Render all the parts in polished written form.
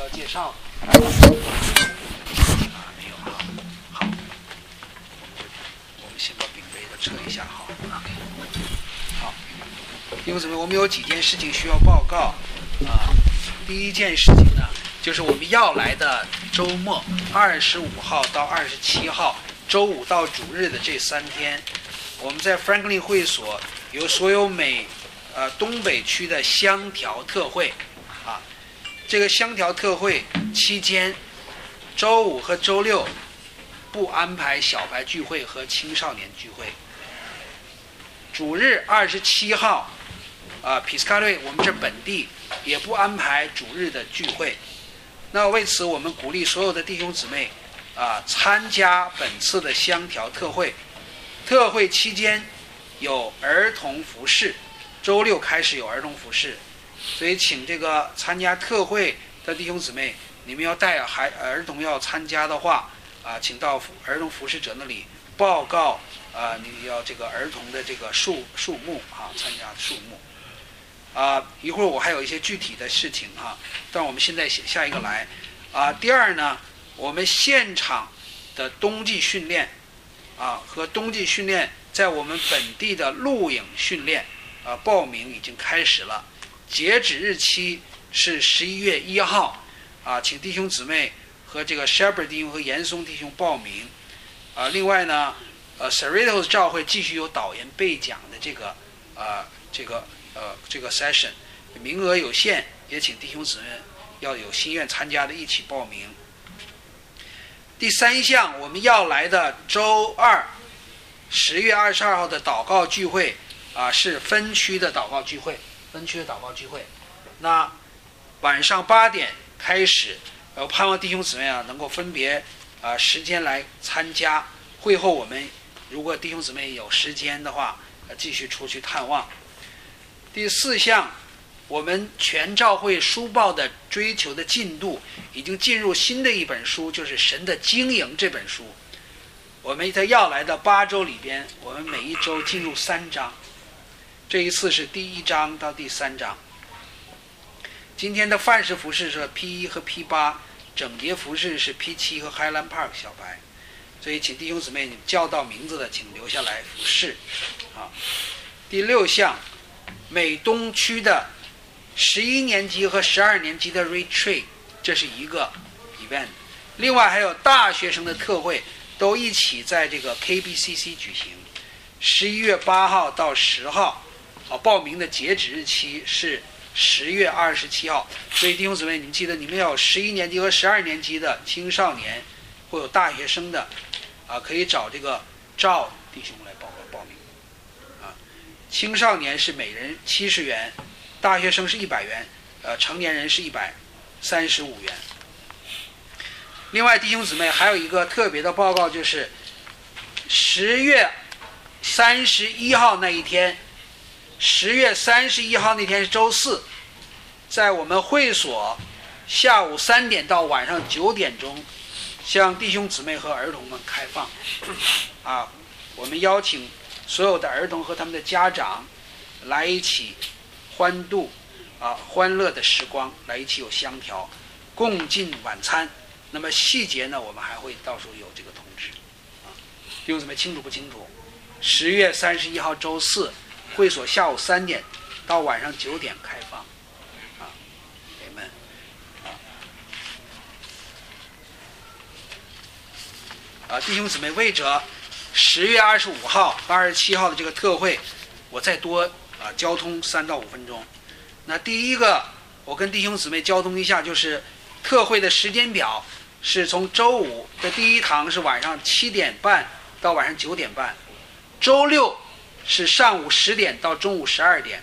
要介绍？没有哈。好，我们先把饼杯的撤一下，好。好，弟兄姊妹，我们有几件事情需要报告啊。第一件事情呢，就是我们要来的周末，25号到27号，周五到主日的这3天，我们在 Franklin 会所有所有东北区的香调特会啊。这个香调特会期间，周五和周六不安排小白聚会和青少年聚会。主日27号匹斯卡瑞我们这本地也不安排主日的聚会。那为此，我们鼓励所有的弟兄姊妹参加本次的香调特会。特会期间有儿童服饰，周六开始有儿童服饰，所以请这个参加特会的弟兄姊妹，你们要带儿童要参加的话请到儿童服饰者那里报告你要这个儿童的这个数目参加数目一会儿我还有一些具体的事情但我们现在写下一个来第二呢，我们现场的冬季训练和冬季训练在我们本地的录影训练报名已经开始了，截止日期是11月1号请弟兄姊妹和这个 Shepherd 弟兄和严嵩弟兄报名另外呢Cerritos 教会继续有导言备讲的这个 session， 名额有限，也请弟兄姊妹要有心愿参加的一起报名。第3项，我们要来的周二10月22号的祷告聚会是分区的祷告聚会，那晚上8点开始，盼望弟兄姊妹能够分别时间来参加。会后我们如果弟兄姊妹有时间的话继续出去探望。第4项，我们全教会书报的追求的进度已经进入新的一本书，就是神的经营这本书。我们在要来的8周里边，我们每一周进入3章，这一次是第1章到第3章。今天的范式服饰是 P1 和 P8， 整洁服饰是 P7 和 Highland Park 小白，所以请弟兄姊妹，你叫到名字的请留下来服侍第6项，美东区的11年级和12年级的 retreat， 这是一个 event， 另外还有大学生的特会都一起在这个 KBCC 举行，11月8号到10号报名的截止日期是10月27号，所以弟兄姊妹，你们记得你们要有11年级和12年级的青少年，或有大学生的可以找这个赵弟兄来报名青少年是每人70元，大学生是100元，成年人是135元。另外弟兄姊妹还有一个特别的报告，就是10月31号那一天，10月31号那天是周四，在我们会所下午3点到晚上9点钟向弟兄姊妹和儿童们开放我们邀请所有的儿童和他们的家长来一起欢度欢乐的时光，来一起有香调，共进晚餐。那么细节呢，我们还会到时候有这个通知弟兄姊妹清楚不清楚？10月31号周四，会所下午3点到晚上9点开放你们弟兄姊妹，为着10月25号和27号的这个特会，我再多交通3到5分钟。那第一个，我跟弟兄姊妹交通一下，就是特会的时间表是从周五的第1堂是晚上7点半到晚上9点半，周六是上午10点到中午12点，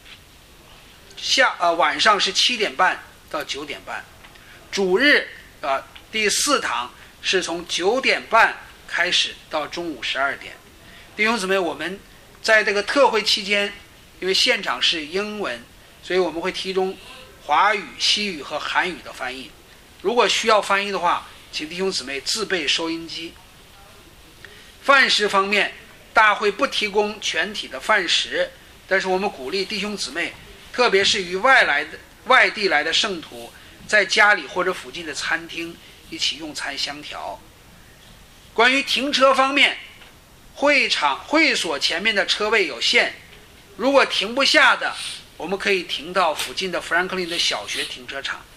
晚上是7点半到9点半，主日第4堂是从9点半开始到中午12点。弟兄姊妹，我们在这个特会期间，因为现场是英文，所以我们会提供华语、西语和韩语的翻译。如果需要翻译的话，请弟兄姊妹自备收音机。饭食方面，大会不提供全体的饭食，但是我们鼓励弟兄姊妹，特别是与外地来的圣徒， 在家里或者附近的餐厅一起用餐相调。关于停车方面，会所前面的车位有限，如果停不下的，我们可以停到附近的富兰克林的小学停车场。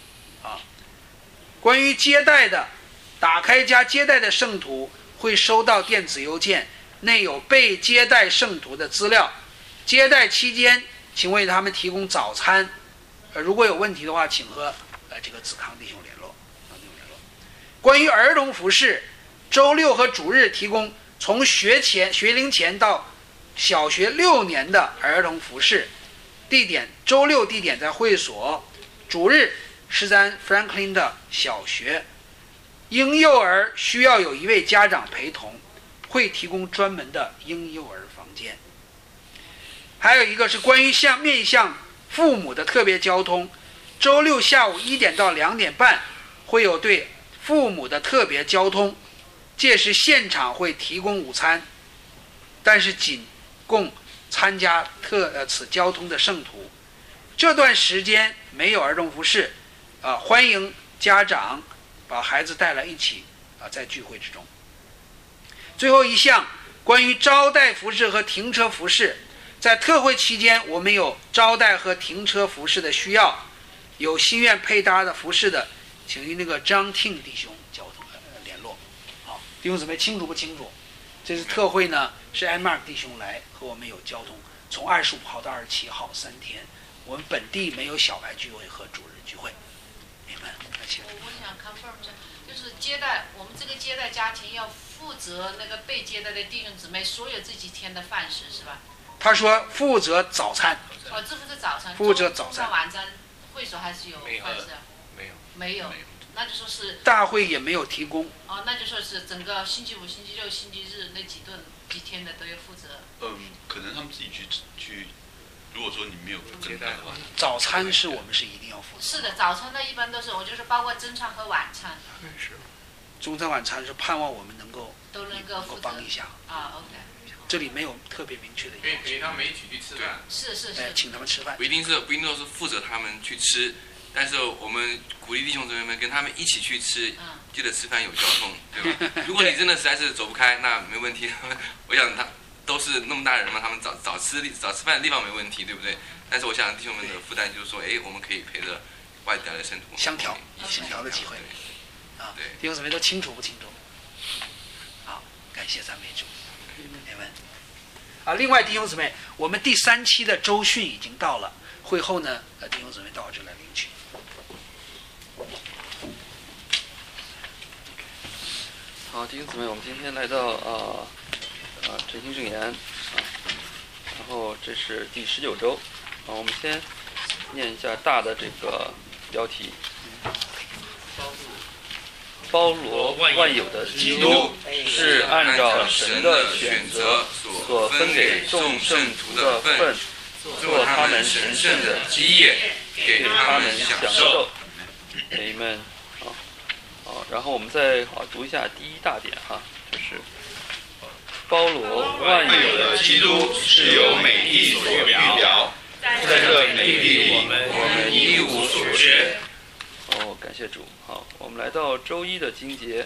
关于接待的，打开加接待的圣徒会收到电子邮件，内有被接待圣徒的资料。接待期间，请为他们提供早餐。如果有问题的话，请和这个子康弟兄联络。关于儿童服饰，周六和主日提供从学龄前到小学6年的儿童服饰。地点周六地点在会所，主日是在 Franklin 的小学。婴幼儿需要有一位家长陪同，会提供专门的婴幼儿房间。还有一个是关于面向父母的特别交通，周六下午1点到2点半会有对父母的特别交通，届时现场会提供午餐，但是仅供参加此交通的圣徒。这段时间没有儿童服饰，欢迎家长把孩子带来一起在聚会之中。最后一项关于招待服饰和停车服饰，在特会期间我们有招待和停车服饰的需要，有心愿配搭的服饰的，请与那个张听弟兄联络。好，弟兄姊妹清楚不清楚？这次特会呢是艾玛弟兄来和我们有交通，从25号到27号3天，我们本地没有小白聚会和主日聚会。明白？ 我想 confirm 一下，就是接待我们这个接待家庭要负责那个被接待的弟兄姊妹所有这几天的饭食是吧？ 他说负责早餐。 这负责早餐。 负责早餐。 中餐晚餐会所还是有饭食？没有。那就说是大会也没有提供。 那就说是整个星期五、星期六、星期日那几天的都要负责。 可能他们自己去。如果说你没有接待的话， 早餐是我们是一定要负责。 是的，早餐呢一般都是我就是包括中餐和晚餐。 是。 中餐晚餐是盼望我们能够帮一下。 OK。 这里没有特别明确的。 可以陪他们一起去吃饭。 是。 请他们吃饭。 不一定都是负责他们去吃，但是我们鼓励弟兄姊妹们跟他们一起去吃，记得吃饭有交通，对吧？如果你真的实在是走不开，那没问题。我想他都是那么大人嘛，他们早吃饭的地方没问题，对不对？但是我想弟兄们的负担就是说，我们可以陪着外地来的圣徒相调的机会。对，弟兄姊妹都清楚不清楚？好，感谢赞美主。没问。另外弟兄姊妹，我们第3期的周训已经到了，会后呢，弟兄姊妹到我这来领取。 好，弟兄姊妹，我们今天来到晨星圣言然后这是第19周我们先念一下大的这个标题。包罗万有的基督是按照神的选择所分给众圣徒的份，做他们神圣的基业，给他们享受。Amen。好，然后我们再读一下第一大点就是包罗万有的基督是由美丽所预表，在这美丽里我们一无所缺。感谢主。好，我们来到周一的经节。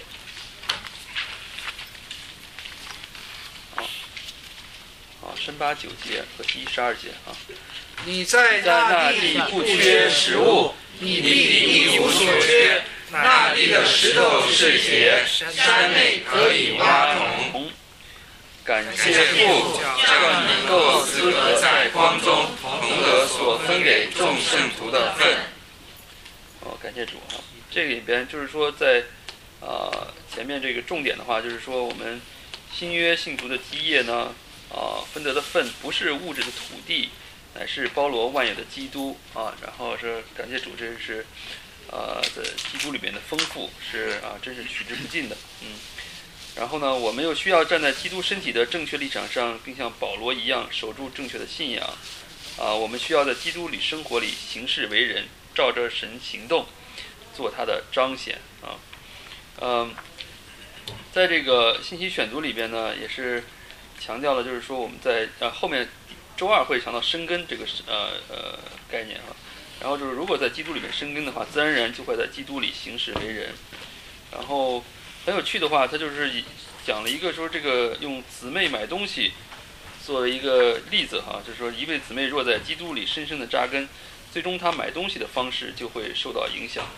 好，申8、9节和第12节你在那地不缺食物，你必一无所缺。那地的石头是铁，山内可以挖铜。 感谢父，叫你能够资格在光中同得所分给众圣徒的份。感谢主这个里边就是说在前面这个重点的话，就是说我们新约信徒的基业呢分得的份不是物质的土地，乃是包罗万有的基督然后是感谢主，这是在基督里面的丰富是真是取之不尽的。然后呢，我们又需要站在基督身体的正确立场上，并像保罗一样守住正确的信仰我们需要在基督里生活里行事为人，照着神行动，做他的彰显在这个信息选读里边呢，也是强调了，就是说我们在后面周2会强调生根这个概念然后就是如果在基督里面生根的话，自然而然就会在基督里行事为人。然后很有趣的话，他就是讲了一个说这个用姊妹买东西作为一个例子哈，就是说一位姊妹若在基督里深深的扎根，最终她买东西的方式就会受到影响。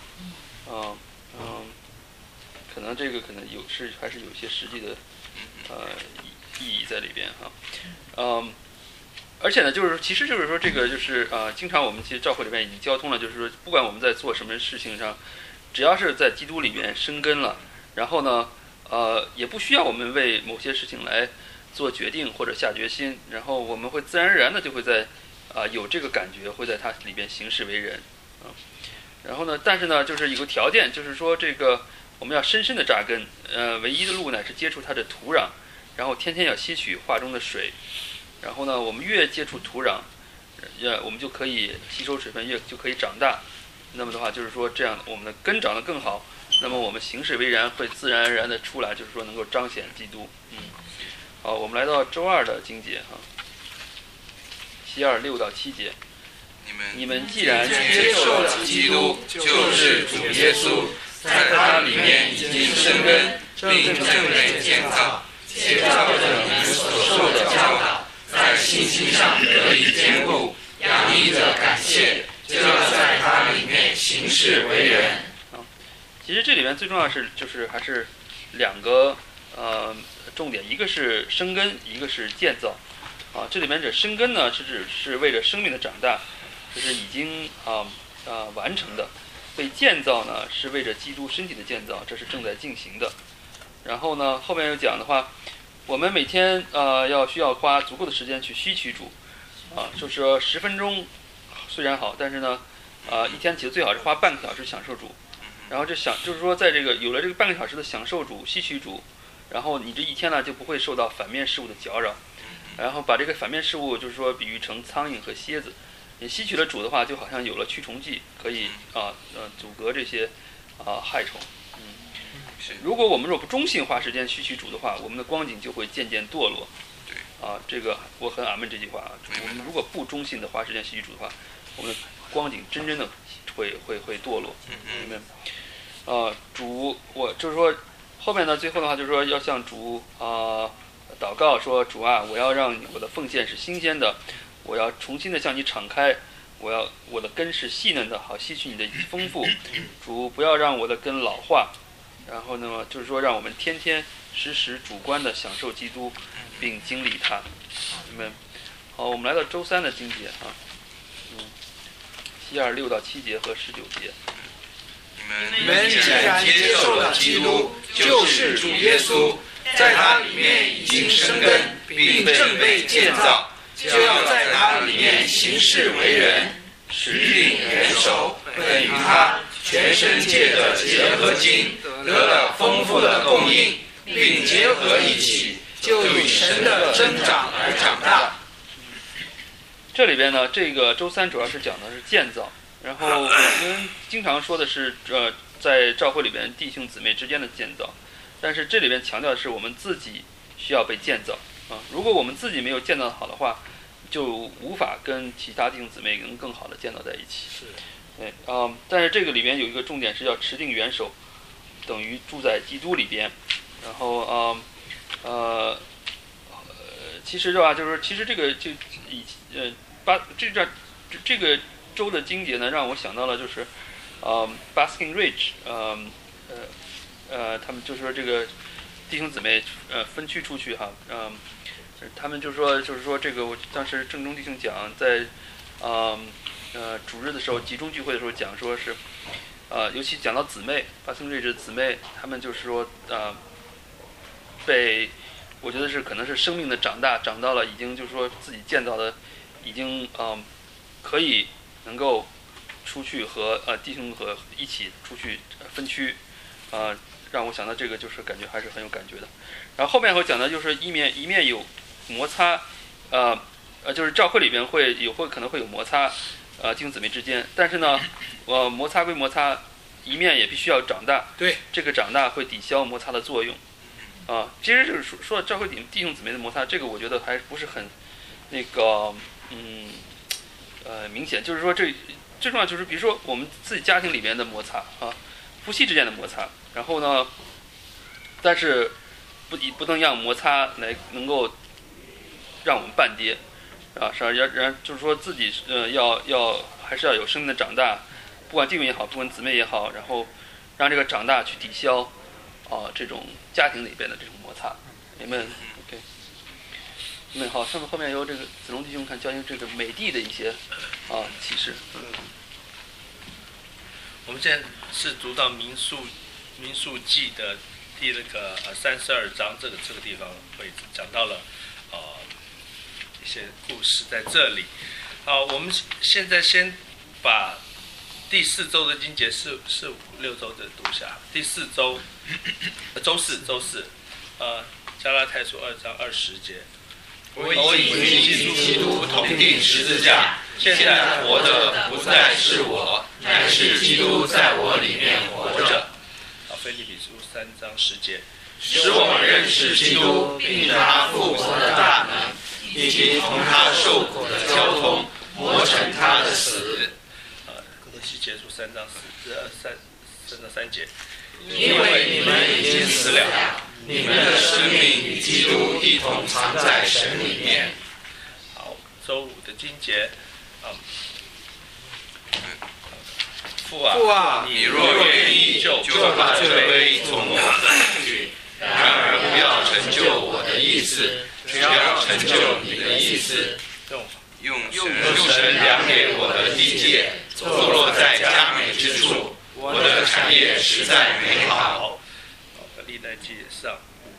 可能这个可能还是有一些实际的意义在里边哈。而且呢，其实就是说这个就是经常我们其实教会里面已经交通了，就是说不管我们在做什么事情上，只要是在基督里面生根了，然后呢也不需要我们为某些事情来做决定或者下决心，然后我们会自然而然的就会在有这个感觉，会在它里边行事为人然后呢，但是呢，就是有个条件，就是说这个我们要深深的扎根，唯一的路呢是接触它的土壤，然后天天要吸取画中的水，然后呢，我们越接触土壤，我们就可以吸收水分，就可以长大。那么的话，就是说这样我们的根长得更好，那么我们行事为人会自然而然的出来，就是说能够彰显基督。好，我们来到周二的经节哈，希2 6到7节。你们既然接受了基督，就是主耶稣，在他里面已经生根，并正被建造，且照着你们所受的教导，在信心上得以坚固，洋溢着感谢，就要在他里面行事为人。 其实这里面最重要是就是还是两个重点，一个是生根，一个是建造。这里面这生根呢是为了生命的长大，这是已经完成的。被建造呢是为着基督身体的建造，这是正在进行的。然后呢后面又讲的话，我们每天需要花足够的时间去吸取主就是说10分钟虽然好，但是呢一天其实最好是花半个小时享受主。然后就是说在这个有了这个半个小时的享受主吸取主，然后你这一天呢就不会受到反面事物的搅扰。然后把这个反面事物就是说比喻成苍蝇和蝎子，你吸取了主的话，就好像有了驱虫剂，可以阻隔这些害虫。如果我们若不忠心花时间吸取主的话，我们的光景就会渐渐堕落。这个我很阿门这句话我们如果不忠心的花时间吸取主的话，我们的光景真的会堕落。主，我就是说后面呢，最后的话就是说要向主祷告说，主啊，我要让我的奉献是新鲜的，我要重新的向你敞开，我的根是细嫩的，好吸取你的丰富。主不要让我的根老化，然后呢就是说让我们天天时时主观的享受基督并经历它。好，我们来到周3的经节希2 6到7节和19节。 你们既然接受了基督，就是主耶稣，在他里面已经生根，并正被建造，就要在他里面行事为人，使令元首本于他，全身借着结合经得了丰富的供应，并结合一起，就与神的增长而长大。 这里边呢，这个周3主要是讲的是建造。然后我们经常说的是在教会里边弟兄姊妹之间的建造，但是这里边强调的是我们自己需要被建造如果我们自己没有建造好的话，就无法跟其他弟兄姊妹能更好的建造在一起。对但是这个里边有一个重点是要持定元首，等于住在基督里边。然后其实的话就是其实这个就这个周的经节呢，让我想到了就是Basking Ridge 他们就是说这个弟兄姊妹分区出去他们就是说这个我当时正中弟兄讲在主日的时候集中聚会的时候讲说是尤其讲到姊妹 Basking Ridge 姊妹，他们就是说我觉得是可能是生命的长到了已经就是说自己建造的已经可以能够出去和弟兄和一起出去分区让我想到这个就是感觉还是很有感觉的。然后后面会讲的就是一面有摩擦就是教会里边可能会有摩擦弟兄姊妹之间，但是呢摩擦归摩擦，一面也必须要长大。 对， 这个长大会抵消摩擦的作用其实就是说教会弟兄姊妹的摩擦，这个我觉得还不是很那个明显，就是说最重要就是比如说我们自己家庭里面的摩擦啊，夫妻之间的摩擦，然后呢，但是不能让摩擦来能够让我们半跌啊，就是说自己还是要有生命的长大，不管弟兄也好，不管姊妹也好，然后让这个长大去抵消这种家庭里边的这种摩擦。你们 OK？ 你们好，后面由这个子龙弟兄看教育这个美帝的一些启示。 我们现在是读到民数记的第32章这个地方会讲到了一些故事在这里。我们现在先把第4周的经节4、5、6周的读下。第4周，周四，加拉太书2章20节。 我已经与基督同定十字架，现在活的不再是我，乃是基督在我里面活着。 腓立比书3章10节。 使我们认识基督，并他复活的大能，以及同他受苦的交通，磨成他的死。 哥罗西结书3章3节。 因为你们已经死了，你们的生命与基督一同藏在神里面。 好，周5的经节，父啊，你若愿意，就把这杯从我拿去。然而不要成就我的意思，只要成就你的意思。 用神量给我的地界，坐落在佳美之处。我的产业实在美好。历代记上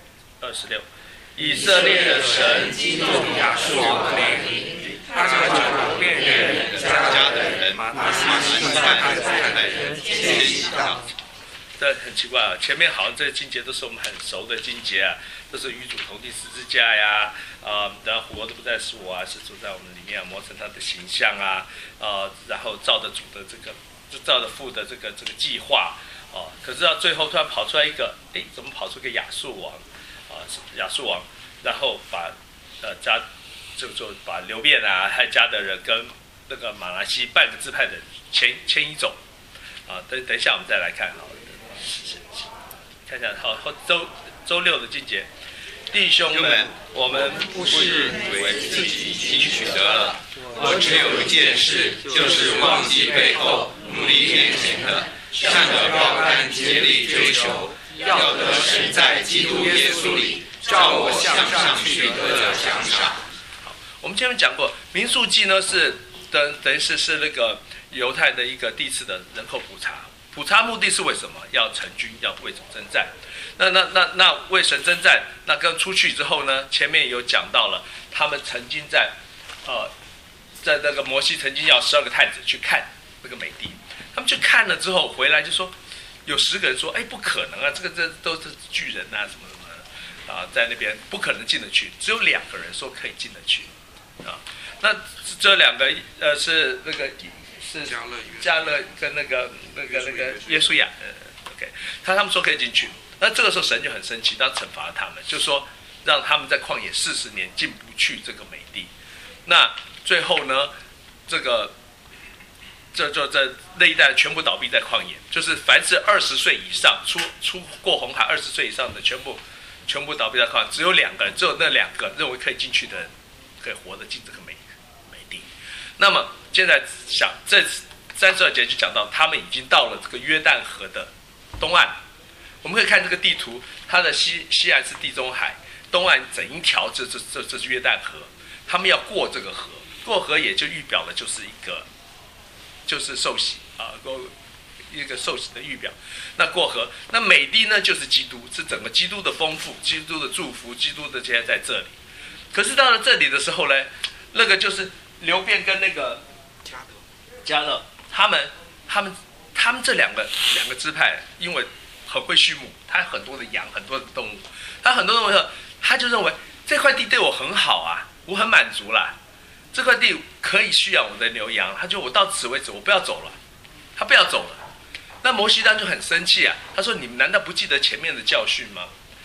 26，以色列的神激动亚述王的灵，他就把变人、家的人、马西的人迁徙到。这很奇怪啊！前面好像这些经节都是我们很熟的经节啊，都是与主同定十字架呀，然后活的不再是我啊，是主在我们里面磨成他的形象啊，然后照着主的就照着父的这个计划可是到最后突然跑出来一个，怎么跑出个亚述王亚述王，然后把就把流便啊还有加的人跟那个马拿西半个支派的人迁移走等一下我们再来看看一下周6的经节。弟兄们，我们不是以为自己已经取得了，我只有一件事，就是忘记背后，努力面前的，向着标杆竭力追求，要得神在基督耶稣里照我向上去得的奖赏。我们前面讲过，民数记呢是等于是那个犹太的一个第一次的人口普查目的是为什么？要成军，要为主征战。那为神征战，那跟出去之后呢？前面有讲到了，他们曾经在那个摩西曾经要12个探子去看那个美地，他们去看了之后回来就说，有10个人说，不可能啊，这都是巨人啊，什么什么在那边不可能进得去，只有2个人说可以进得去那这2个是那个是加勒跟那个约书亚，OK， 他们说可以进去。那这个时候神就很生气，他惩罚他们，就说让他们在旷野40年进不去这个美地。那最后呢，这那一代全部倒闭在旷野，就是凡是20岁以上出过红海20岁以上的全部倒闭在旷野，只有2个人，只有那2个认为可以进去的人可以活得进这个美地。那么现在想这32节就讲到他们已经到了这个约旦河的东岸。我们可以看这个地图，它的西岸是地中海，东岸整一条这是约旦河，他们要过这个河，过河也就预表了就是受洗一个受洗的预表。那过河，那美地呢就是基督，是整个基督的丰富，基督的祝福，基督的这些在这里。可是到了这里的时候呢，那个就是流便跟那个迦勒，他们这两个支派，因为很会畜牧，他很多的羊，很多的动物，他就认为这块地对我很好啊，我很满足啦，这块地可以驯养我的牛羊，他就我到此为止，我不要走了，他不要走了。那摩西当然就很生气啊，他说：“你们难道不记得前面的教训吗？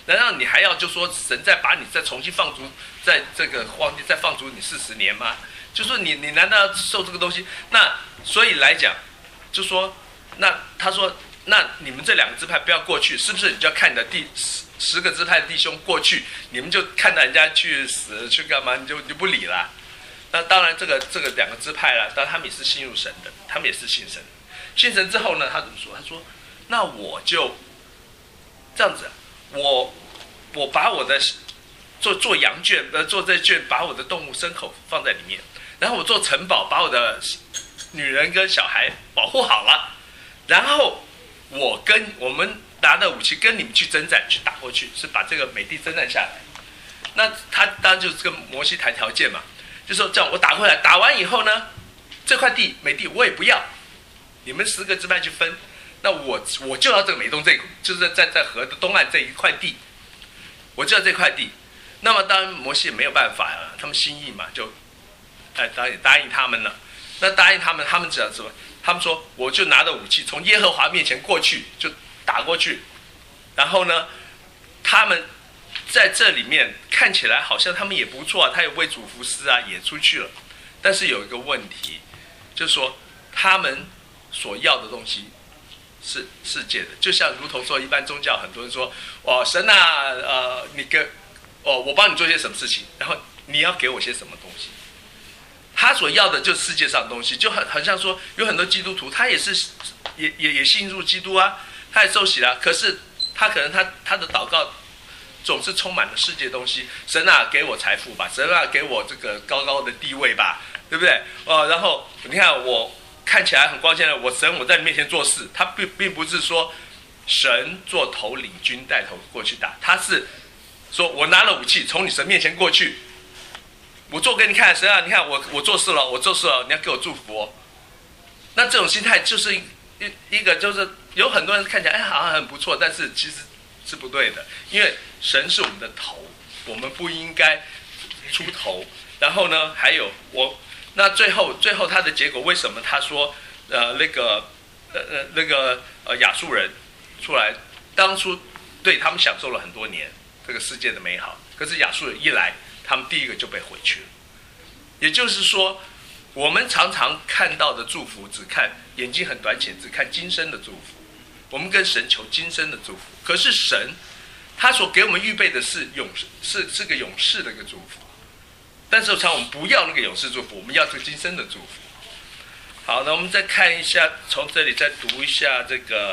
难道你还要就说神再把你再重新放逐在这个荒地再放逐你40年吗？就说你难道要受这个东西？那所以来讲，就说那他说那你们这2个支派不要过去，是不是你就要看你的10个支派的弟兄过去，你们就看到人家去死去干嘛，你就不理了？那当然这个2个支派啦，当然他们也是信入神的，他们也是信神。信神之后呢，他怎么说？他说那我就这样子，我把我的做羊圈，做这圈，把我的动物牲口放在里面，然后我做城堡，把我的女人跟小孩保护好了，然后我们拿的武器跟你们去征战，去打过去，是把这个美地征战下来。那他当然就是跟摩西谈条件嘛，就说这样我打过来，打完以后呢，这块地美地我也不要，你们10个支派去分，那我就要这个美东就是在河的东岸这一块地，我就要这块地。那么当然摩西也没有办法了，他们心意嘛，就答应他们了。那答应他们只要什么？他们说我就拿着武器从耶和华面前过去，就打过去。然后呢，他们在这里面看起来好像他们也不错啊，他也为主服侍啊，也出去了。但是有一个问题，就是说他们所要的东西是世界的，就像如同说一般宗教，很多人说神啊，我帮你做些什么事情，然后你要给我些什么东西。他所要的就是世界上的东西，就很像说有很多基督徒，他也是也信入基督啊，他也受洗了，可是他可能他的祷告总是充满了世界的东西。神啊，给我财富吧，神啊，给我这个高高的地位吧，对不对？然后你看我看起来很光鲜的，我在你面前做事，他并不是说神做头领军带头过去打，他是说我拿了武器从你神面前过去，我做给你看，神啊，你看我做事了，你要给我祝福哦。那这种心态就是一个就是有很多人看起来好像很不错，但是其实是不对的，因为神是我们的头，我们不应该出头。然后呢，还有那最后他的结果，为什么他说那个亚述人出来，当初对他们享受了很多年这个世界的美好，可是亚述人一来，他们第一个就被毁去了。也就是说，我们常常看到的祝福，只看眼睛很短浅，只看今生的祝福。我们跟神求今生的祝福，可是神他所给我们预备的是是个永世的一个祝福。但是常我们不要那个永世祝福，我们要这个今生的祝福。好，那我们再看一下，从这里再读一下这个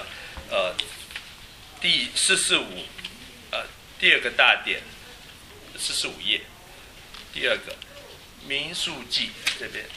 第445第2个大点445页，第2个民数记这边，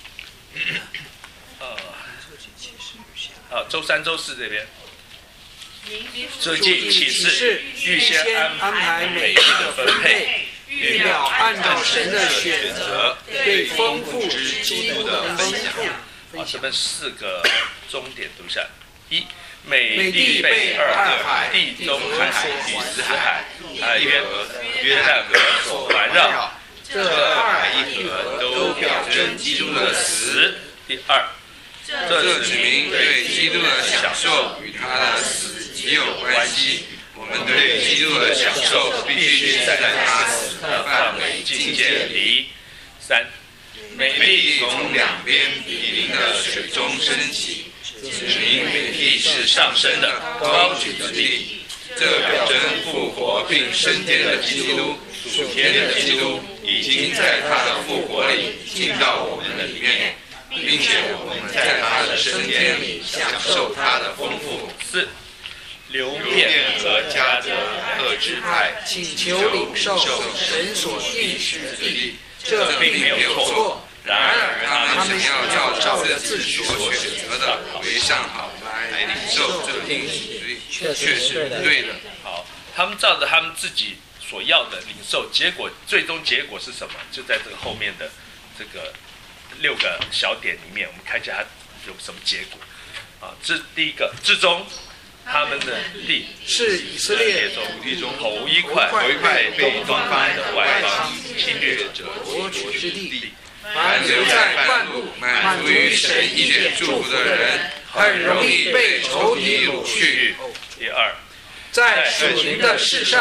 周3周4这边。这记启示预先安排美地的分配，预料按照神的选择对丰富之基督的分享。这边4个重点读下：一，美地被2海、地中海与死海约旦河所环绕，这2海1河都表征基督的死。第2， 这指明对基督的享受与他的死极有关系。我们对基督的享受必须在他死的范围境界里。 3， 美地从两边比邻的水中升起，指明美地是上升的高举之地。这表征复活并升天的基督，属天的基督已经在他的复活里进到我们的里面，并且我们在他的升天里享受他的丰富。 4，流便和迦得各支派请求领受神所应许之地，这并没有错。然而他们想要照着自己所选择的为上好来领受这应许之地，确是对的。 好，他们照着他们自己所要的领受，最终结果是什么？就在这个后面的这个6个小点里面，我们看一下它有什么结果。这第一个，至终他们的地是以色列地中头一块被东方的外邦侵略者夺取之地。 凡留在半路满足于神一切祝福的人，很容易被仇敌掳去。 第2， 在属灵的事上，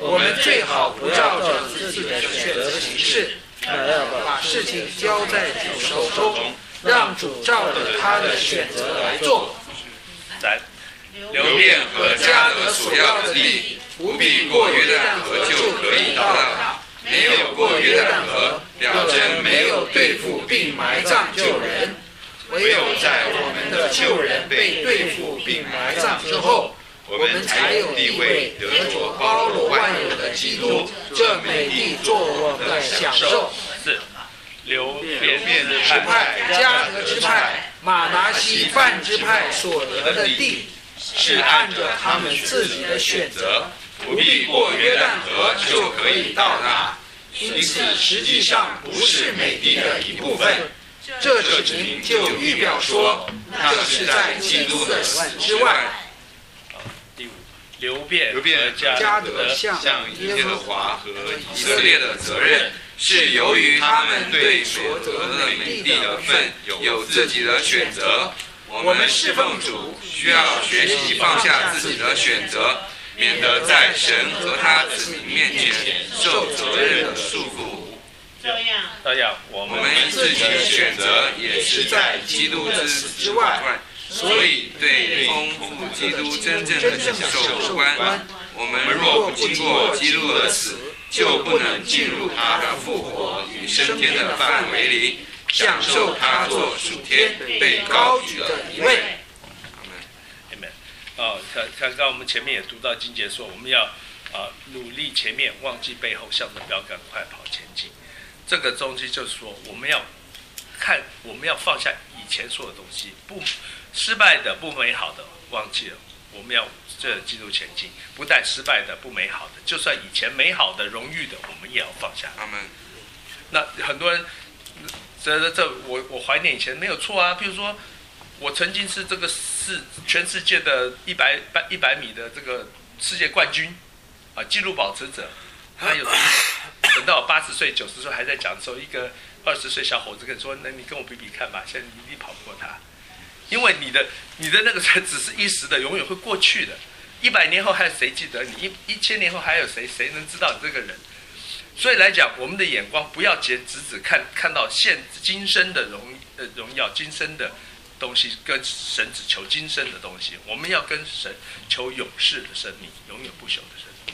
我们最好不照着自己的选择行事，乃要把事情交在主手中，让主照着他的选择来做。 流便和迦得所要的地，不必过约旦河就可以到达。没有过约旦河，表征没有对付并埋葬旧人。唯有在我们的旧人被对付并埋葬之后，我们才有地位得着包罗万有的基督，这美地做我们的享受。 流便支派、迦得支派、马拿西半支派所得的地，是按着他们自己的选择，不必过约旦河就可以到达，因此实际上不是美地的一部分。这指明就预表说，那是在基督的死之外。 第5，流便和迦得向耶和华和以色列的责任，是由于他们对所得的美地的份有自己的选择。我们侍奉主，需要学习放下自己的选择，免得在神和他子民面前受责任的束缚。 这样，我们自己的选择也是在基督之死之外，所以对丰富基督真正的享受无关。我们若不经过基督的死，就不能进入他的复活与升天的范围里，享受他做属天被高举的一位。 刚刚我们前面也读到经节说，我们要努力前面，忘记背后，向着标杆快跑前进。这个东西就是说，我们要放下以前所有的东西，不失败的、不美好的忘记了，我们要这基督前进。不但失败的、不美好的，就算以前美好的、荣誉的，我们也要放下。 阿们。 那很多人，我怀念以前没有错啊。譬如说，我曾经是这个全世界的100米的这个世界冠军纪录保持者。还有等到我80岁、90岁还在讲的时候，一个20岁小伙子跟你说：“那你跟我比比看吧，现在你一定跑不过他，因为你的那个才只是一时的，永远会过去的。100年后还有谁记得你？1000年后还有谁能知道你这个人？所以来讲，我们的眼光不要只看到今生的荣耀、今生的东西，跟神只求今生的东西。我们要跟神求永世的生命，永远不朽的生命。”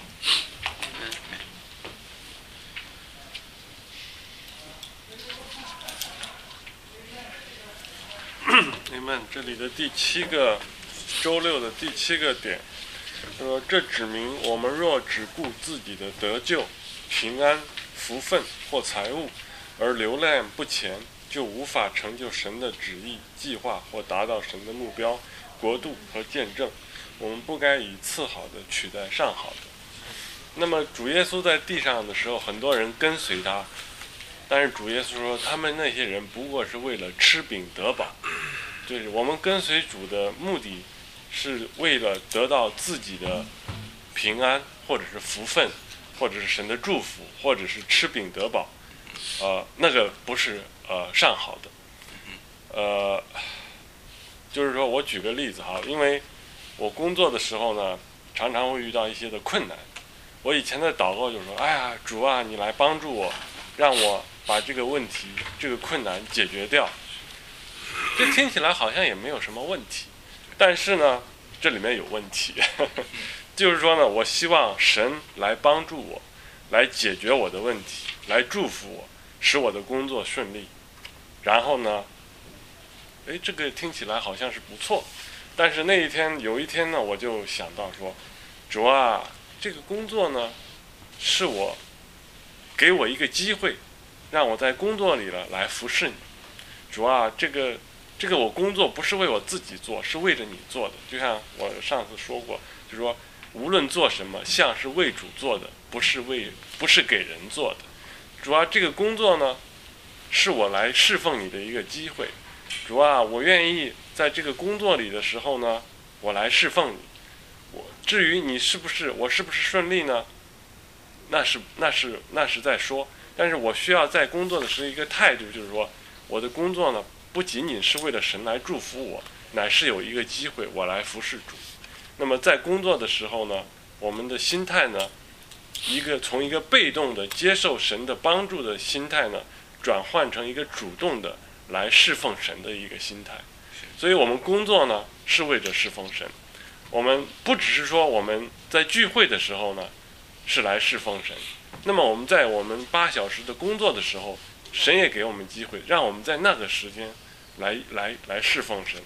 你们这里的周6的第7个点，说这指明我们若只顾自己的得救、平安、福分或财物，而留恋不前，就无法成就神的旨意、计划或达到神的目标、国度和见证。我们不该以次好的取代上好的。那么主耶稣在地上的时候，很多人跟随他，但是主耶稣说，他们那些人不过是为了吃饼得饱。就是我们跟随主的目的是为了得到自己的平安，或者是福分，或者是神的祝福，或者是吃饼得饱。那个不是上好的。就是说我举个例子哈，因为我工作的时候呢，常常会遇到一些的困难。我以前的祷告就是说，哎呀，主啊，你来帮助我，让我把这个问题、这个困难解决掉。这听起来好像也没有什么问题，但是呢，这里面有问题。就是说呢，我希望神来帮助我，来解决我的问题，来祝福我，使我的工作顺利。然后呢，这个听起来好像是不错，但是有一天呢，我就想到说，主啊，这个工作呢，是给我一个机会，让我在工作里来服侍你。主啊，这个我工作不是为我自己做，是为着你做的。就像我上次说过，就是说无论做什么，像是为主做的，不是给人做的。主啊，这个工作呢，是我来侍奉你的一个机会。主啊，我愿意在这个工作里的时候呢，我来侍奉你。至于我是不是顺利呢？那是在说。但是我需要在工作的时候一个态度，就是说我的工作呢，不仅仅是为了神来祝福我，乃是有一个机会我来服侍主。那么在工作的时候呢，我们的心态呢， 从一个被动的接受神的帮助的心态呢，转换成一个主动的来侍奉神的一个心态。所以我们工作呢是为着侍奉神，我们不只是说我们在聚会的时候呢是来侍奉神，那么我们在我们8小时的工作的时候，神也给我们机会，让我们在那个时间来侍奉神，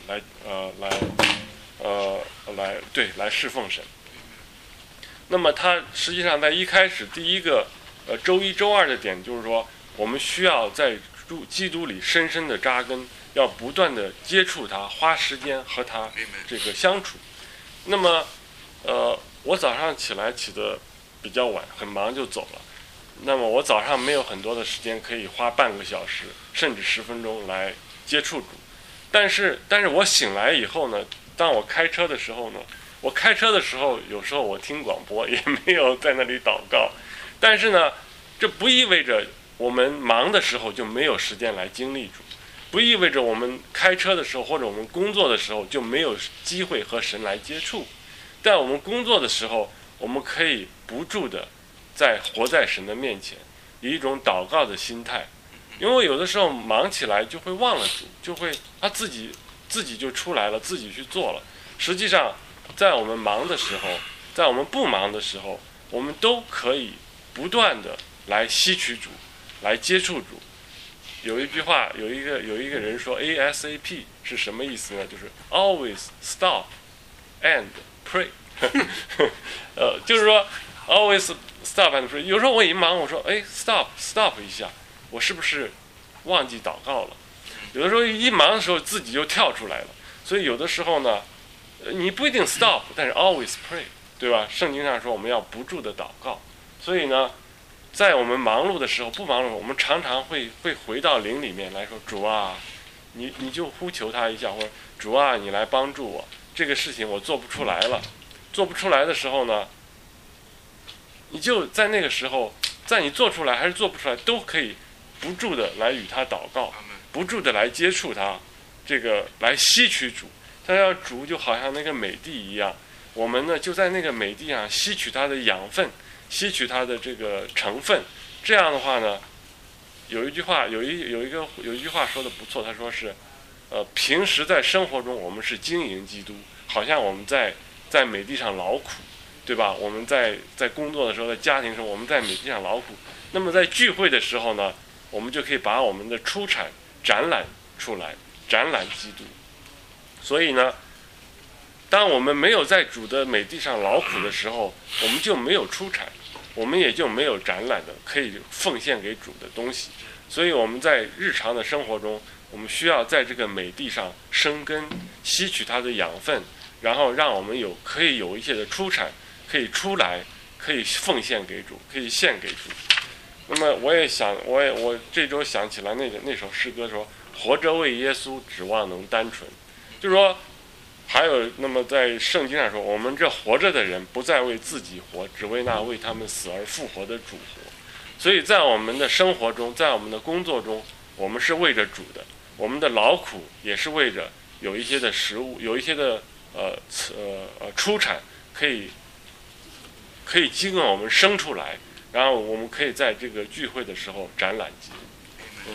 来侍奉神。那么他实际上在一开始第一个周一周二的点就是说，我们需要在基督里深深的扎根，要不断的接触他，花时间和他这个相处。那么我早上起得比较晚，很忙就走了。那么我早上没有很多的时间可以花半个小时甚至10分钟来接触主。但是我醒来以后呢，当我开车的时候呢，有时候我听广播，也没有在那里祷告。但是呢，这不意味着我们忙的时候就没有时间来经历主，不意味着我们开车的时候或者我们工作的时候就没有机会和神来接触。在我们工作的时候，我们可以不住的活在神的面前，以一种祷告的心态。因为有的时候忙起来就会忘了主，就会他自己就出来了，自己去做了。实际上在我们忙的时候，在我们不忙的时候，我们都可以不断的来吸取主，来接触主。有一句话，有一个人说 ASAP 是什么意思呢？就是 always stop and pray 就是说 always stop and pray。有时候我一忙，我说stop 一下，我是不是忘记祷告了？有的时候一忙的时候自己就跳出来了。所以有的时候呢，你不一定 stop， 但是 always pray， 对吧？圣经上说我们要不住的祷告。所以呢，在我们忙碌的时候，不忙碌，我们常常会回到灵里面来说，主啊，你就呼求他一下，或者主啊，你来帮助我，这个事情我做不出来了。做不出来的时候呢，你就在那个时候，在你做出来还是做不出来，都可以不住的来与他祷告，不住的来接触他，这个来吸取主。他要主就好像那个美地一样，我们呢就在那个美地上吸取它的养分，吸取它的这个成分。这样的话呢，有一句话说的不错，他说是平时在生活中我们是经营基督，好像我们在美地上劳苦，对吧？我们在工作的时候，在家庭中我们在美地上劳苦。那么在聚会的时候呢，我们就可以把我们的出产展览出来，展览基督。所以呢，当我们没有在主的美地上劳苦的时候，我们就没有出产，我们也就没有展览的可以奉献给主的东西。所以我们在日常的生活中，我们需要在这个美地上生根，吸取它的养分，然后让我们可以有一些的出产，可以出来，可以奉献给主，可以献给主。那么我这周想起来那首诗歌说，活着为耶稣，指望能单纯。就是说，还有那么在圣经上说，我们这活着的人不再为自己活，只为那为他们死而复活的主活。所以在我们的生活中，在我们的工作中，我们是为着主的，我们的劳苦也是为着有一些的食物，有一些的出产可以经过我们生出来，然后我们可以在这个聚会的时候展览基督。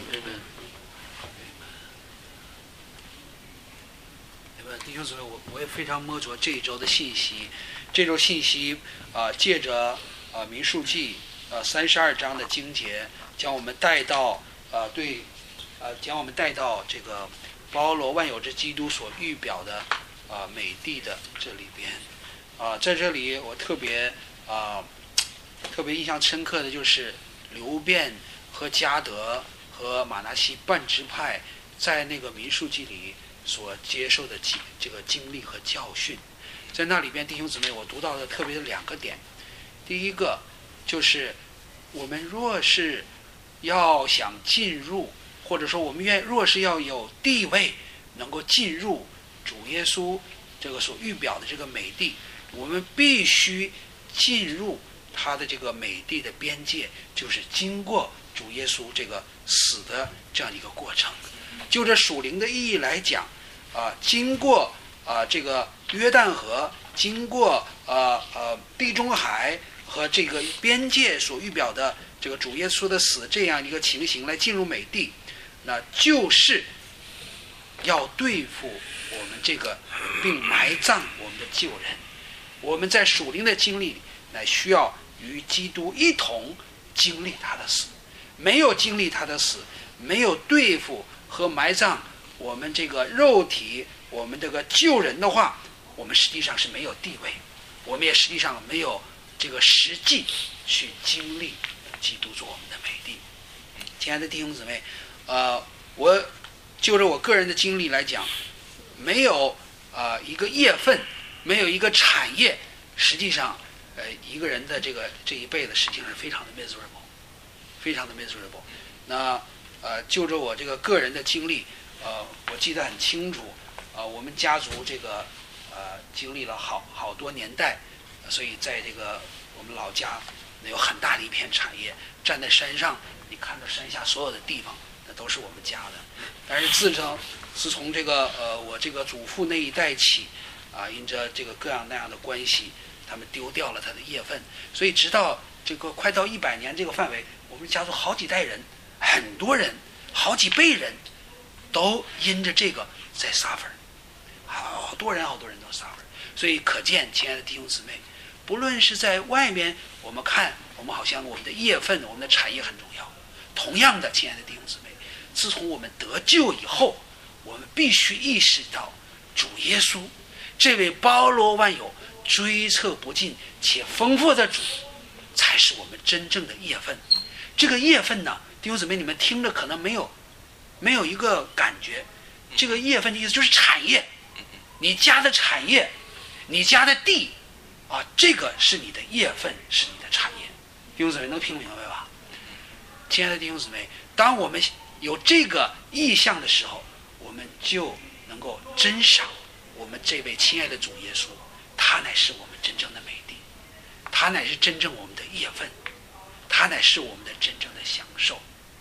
弟兄姊妹，我也非常摸着这一周的信息。这周信息借着民数记32章的经节，将我们带到将我们带到这个包罗万有之基督所预表的美地的这里边。在这里我特别印象深刻的就是流便和迦得和玛拿西半支派在那个民数记里所接受的这个经历和教训。在那里边，弟兄姊妹，我读到的特别的2个点。第一个就是我们若是要想进入，或者说我们若是要有地位能够进入主耶稣这个所预表的这个美地，我们必须进入他的这个美地的边界，就是经过主耶稣这个死的这样一个过程。就这属灵的意义来讲，经过这个约旦河，经过地中海， 和这个边界所预表的这个主耶稣的死这样一个情形来进入美地，那就是要对付我们这个并埋葬我们的旧人。我们在属灵的经历乃需要与基督一同经历他的死，没有经历他的死，没有对付和埋葬我们这个肉体，我们这个旧人的话，我们实际上是没有地位，我们也实际上没有这个实际去经历基督做我们的美地。亲爱的弟兄姊妹，我就着我个人的经历来讲，没有一个业份，没有一个产业，实际上一个人的这一辈子实际上是非常的 miserable， 非常的 miserable。那就着我这个个人的经历，我记得很清楚，我们家族这个经历了好多年代，所以在这个我们老家有很大的一片产业，站在山上，你看到山下所有的地方，那都是我们家的。但是自从这个我这个祖父那一代起，因着这个各样那样的关系，他们丢掉了他的业份，所以直到这个快到100年这个范围，我们家族好几代人，很多人，好几辈人，都因着这个在 suffer， 好多人都 suffer。所以可见，亲爱的弟兄姊妹，不论是在外面，我们看我们好像我们的业份、我们的产业很重要。同样的，亲爱的弟兄姊妹，自从我们得救以后，我们必须意识到，主耶稣这位包罗万有、追测不尽且丰富的主，才是我们真正的业份。这个业份呢，弟兄姊妹，你们听着可能没有一个感觉。这个业份的意思就是产业，你家的产业，你家的地这个是你的业份，是你的产业。弟兄姊妹能听明白吧？亲爱的弟兄姊妹，当我们有这个意向的时候，我们就能够珍赏我们这位亲爱的主耶稣，他乃是我们真正的美地，他乃是真正我们的业份，他乃是我们的真正的享受。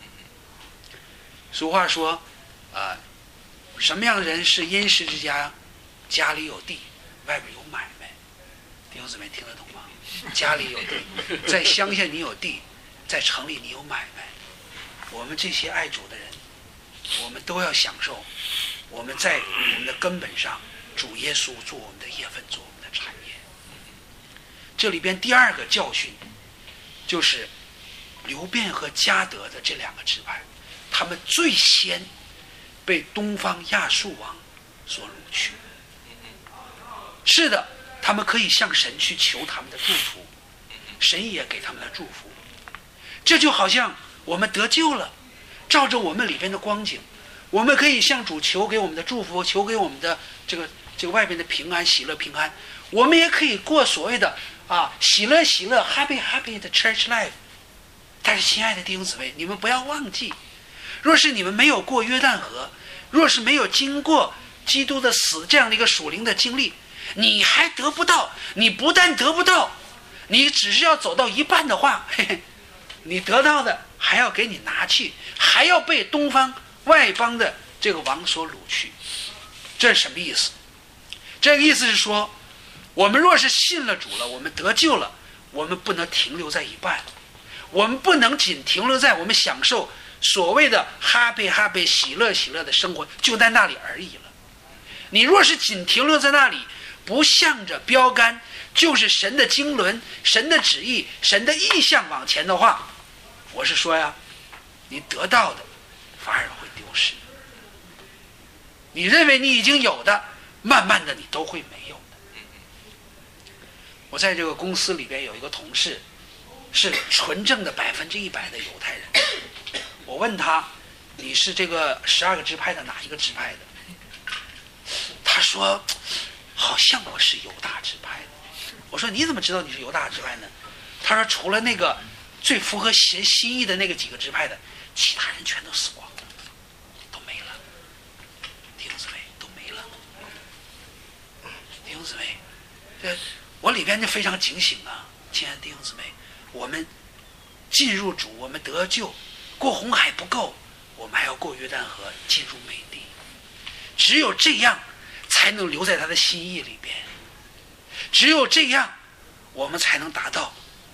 俗话说什么样的人是殷实之家？家里有地，外边有买卖。弟兄姊妹听得懂吗？家里有地，在乡下你有地，在城里你有买卖。我们这些爱主的人，我们都要享受我们在我们的根本上，主耶稣做我们的业份，做我们的产业。这里边第二个教训就是流便和迦得的这2个支派，他们最先被东方亚述王所掳去。是的，他们可以向神去求他们的祝福，神也给他们的祝福。这就好像我们得救了，照着我们里边的光景，我们可以向主求给我们的祝福，求给我们的这个外边的平安、喜乐、平安。我们也可以过所谓的喜乐、happy happy 的 church life。但是亲爱的弟兄姊妹，你们不要忘记，若是你们没有过约旦河，若是没有经过基督的死这样的一个属灵的经历，你还得不到。你不但得不到，你只是要走到一半的话，你得到的还要给你拿去，还要被东方外邦的这个王所掳去。这是什么意思？这个意思是说，我们若是信了主了，我们得救了，我们不能停留在一半，我们不能仅停留在我们享受所谓的happy 喜乐的生活，就在那里而已了。你若是仅停留在那里，不向着标杆，就是神的经纶、神的旨意、神的意向往前的话，我是说呀，你得到的反而会丢失。你认为你已经有的，慢慢的你都会没有的。我在这个公司里边有一个同事，是纯正的100%的犹太人。我问他，你是这个12个支派的哪一个支派的？他说，好像我是犹大支派的。我说，你怎么知道你是犹大支派呢？他说，除了那个最符合神心意的那个几个支派的，其他人全都死光了，都没了。弟兄姊妹，都没了。弟兄姊妹，我里边就非常警醒啊，亲爱的弟兄姊妹，我们进入主，我们得救，过红海不够，我们还要过约旦河，进入美地。只有这样，才能留在他的心意里边。只有这样，我们才能达到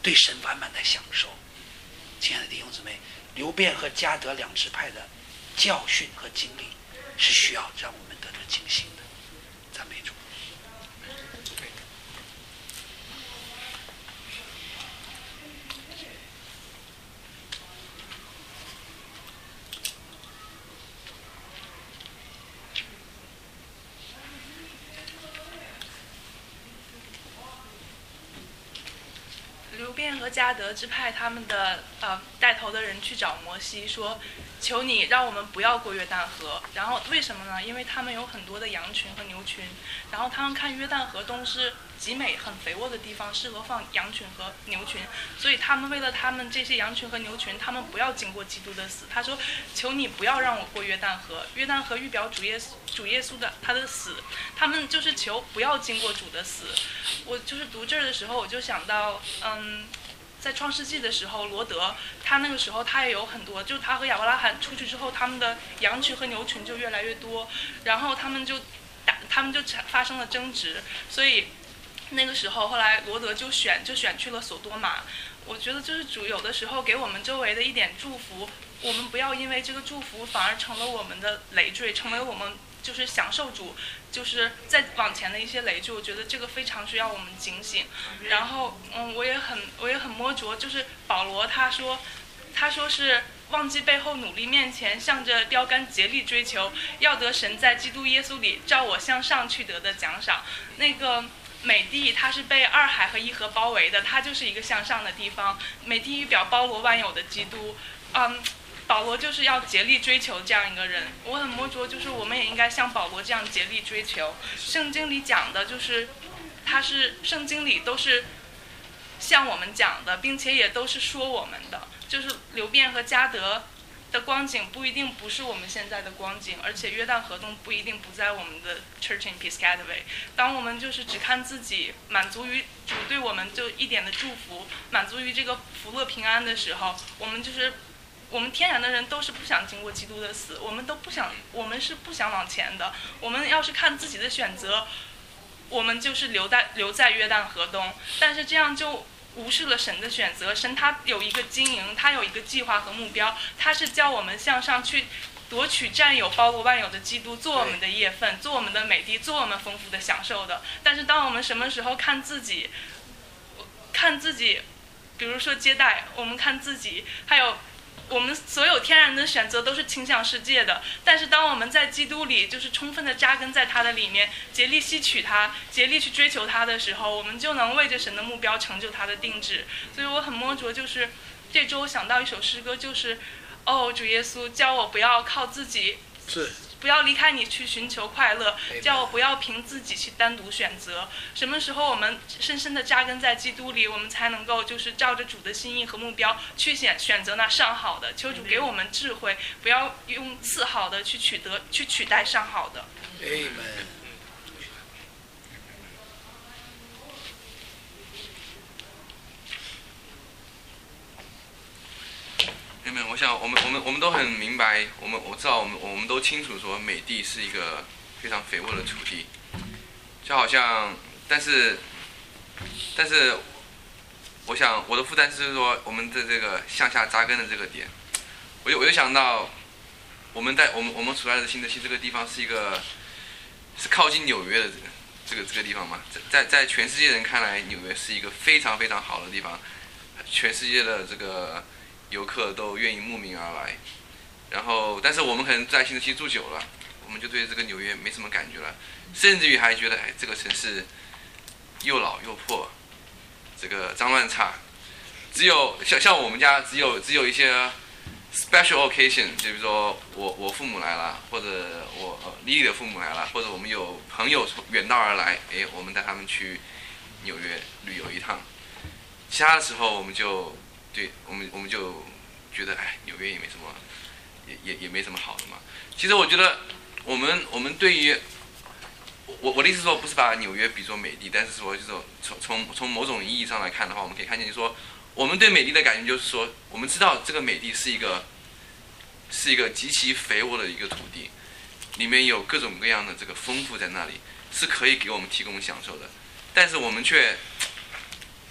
对神满满的享受。亲爱的弟兄姊妹，流便和迦得两支派的教训和经历是需要让我们得到警醒的。赞美主。 流便和迦得支派他们的带头的人去找摩西说，求你让我们不要过约旦河。然后为什么呢？因为他们有很多的羊群和牛群，然后他们看约旦河东是极美很肥沃的地方，适合放羊群和牛群，所以他们为了他们这些羊群和牛群，他们不要经过基督的死。他说，求你不要让我过约旦河。约旦河预表主耶稣的他的死，他们就是求不要经过主的死。我就是读这儿的时候，我就想到在创世纪的时候，罗德他那个时候他也有很多，就他和亚伯拉罕出去之后，他们的羊群和牛群就越来越多，然后他们就发生了争执，所以那个时候后来罗德就选去了索多玛。我觉得就是主有的时候给我们周围的一点祝福，我们不要因为这个祝福反而成了我们的累赘，成为我们就是享受主就是再往前的一些累赘。我觉得这个非常需要我们警醒。然后我也很摸着，就是保罗他说是忘记背后努力面前，向着标杆竭力追求，要得神在基督耶稣里照我向上去得的奖赏。那个美地它是被二海和一河包围的，它就是一个向上的地方。美地预表包罗万有的基督，保罗就是要竭力追求这样一个人。我很摸着，就是我们也应该像保罗这样竭力追求。圣经里讲的就是，圣经里都是向我们讲的，并且也都是说我们的。就是流便和迦得的光景不一定不是我们现在的光景，而且约旦河东不一定不在我们的 Church in Piscataway。当我们就是只看自己，满足于主对我们就一点的祝福，满足于这个福乐平安的时候，我们天然的人都是不想经过基督的死，我们是不想往前的。我们要是看自己的选择，我们就是留在约旦河东，但是这样就无视了神的选择。神他有一个经营，他有一个计划和目标，他是叫我们向上去夺取占有包罗万有的基督，做我们的业分，做我们的美地，做我们丰富的享受的。但是当我们什么时候看自己，比如说接待，我们看自己，还有我们所有天然的选择都是倾向世界的。但是当我们在基督里就是充分的扎根在他的里面，竭力吸取他，竭力去追求他的时候，我们就能为着神的目标成就他的定旨。所以我很摸着，就是这周想到一首诗歌，就是主耶稣叫我不要靠自己，不要离开你去寻求快乐，叫我不要凭自己去单独选择。什么时候我们深深的扎根在基督里，我们才能够就是照着主的心意和目标去选择那上好的。求主给我们智慧，不要用次好的去取代上好的。 Amen。 我想我们都很明白，我知道我们都清楚说美地是一个非常肥沃的土地，就好像，但是，我想我的负担是说我们的这个向下扎根的这个点，我就想到我们处在的新泽西这个地方是靠近纽约的这个地方嘛，在全世界人看来，纽约是一个非常非常好的地方，全世界的这个游客都愿意慕名而来，然后，但是我们可能在新泽西住久了，我们就对这个纽约没什么感觉了，甚至于还觉得，这个城市又老又破，这个脏乱差，只有像我们家只有一些 special occasion， 就比如说我父母来了，或者我莉莉的父母来了，或者我们有朋友从远道而来，我们带他们去纽约旅游一趟，其他的时候我们就觉得纽约也没什么，也没什么好的嘛。其实我觉得我们对于我的意思说，不是把纽约比作美地，但是说就是从某种意义上来看的话，我们可以看见就是说，我们对美地的感觉就是说，我们知道这个美地是一个极其肥沃的一个土地，里面有各种各样的这个丰富在那里，是可以给我们提供享受的，但是我们却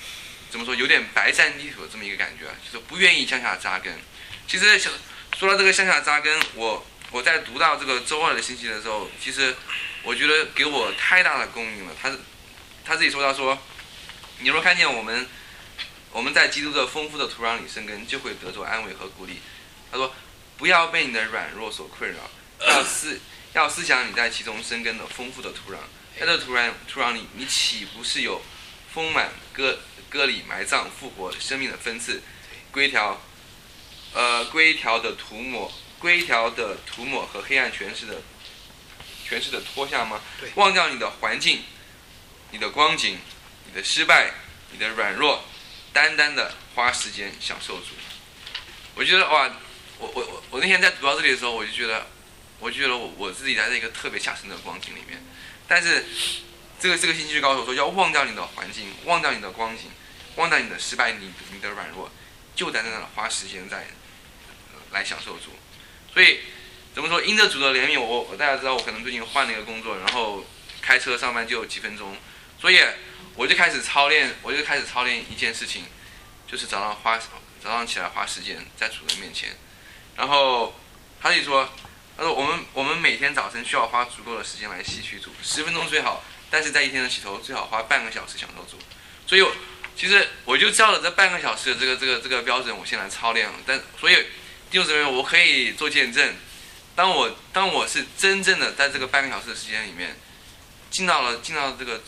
怎么说，有点白占地土的这么一个感觉，就是不愿意向下扎根。其实说到这个向下扎根，我在读到这个周二的信息的时候，其实我觉得给我太大的供应了。他自己说到说，你若看见我们在基督的丰富的土壤里生根，就会得着安慰和鼓励。他说，不要被你的软弱所困扰，要思想你在其中生根的丰富的土壤。在这土壤里，你岂不是有丰满割礼埋葬复活生命的分次，规条的涂抹和黑暗权势的脱下吗？忘掉你的环境，你的光景，你的失败，你的软弱，单单的花时间享受主。我觉得哇，我那天在读到这里的时候，我觉得我自己在一个特别下沉的光景里面。但是这个信息就告诉我说，要忘掉你的环境，忘掉你的光景，忘掉你的失败，你的软弱，就单单的花时间来享受主。所以怎么说，因着主的怜悯，大家知道我可能最近换了一个工作，然后开车上班就有几分钟，所以我就开始操练一件事情，就是早上起来花时间在主的面前。然后他就说我们每天早晨需要花足够的时间来吸取主，10分钟最好，但是在一天的洗头最好花半个小时享受主。所以其实我就照着这半个小时的这个标准，我先来操练。所以弟兄姊妹，我可以做见证，当我是真正的在这个半个小时的时间里面，进到了这个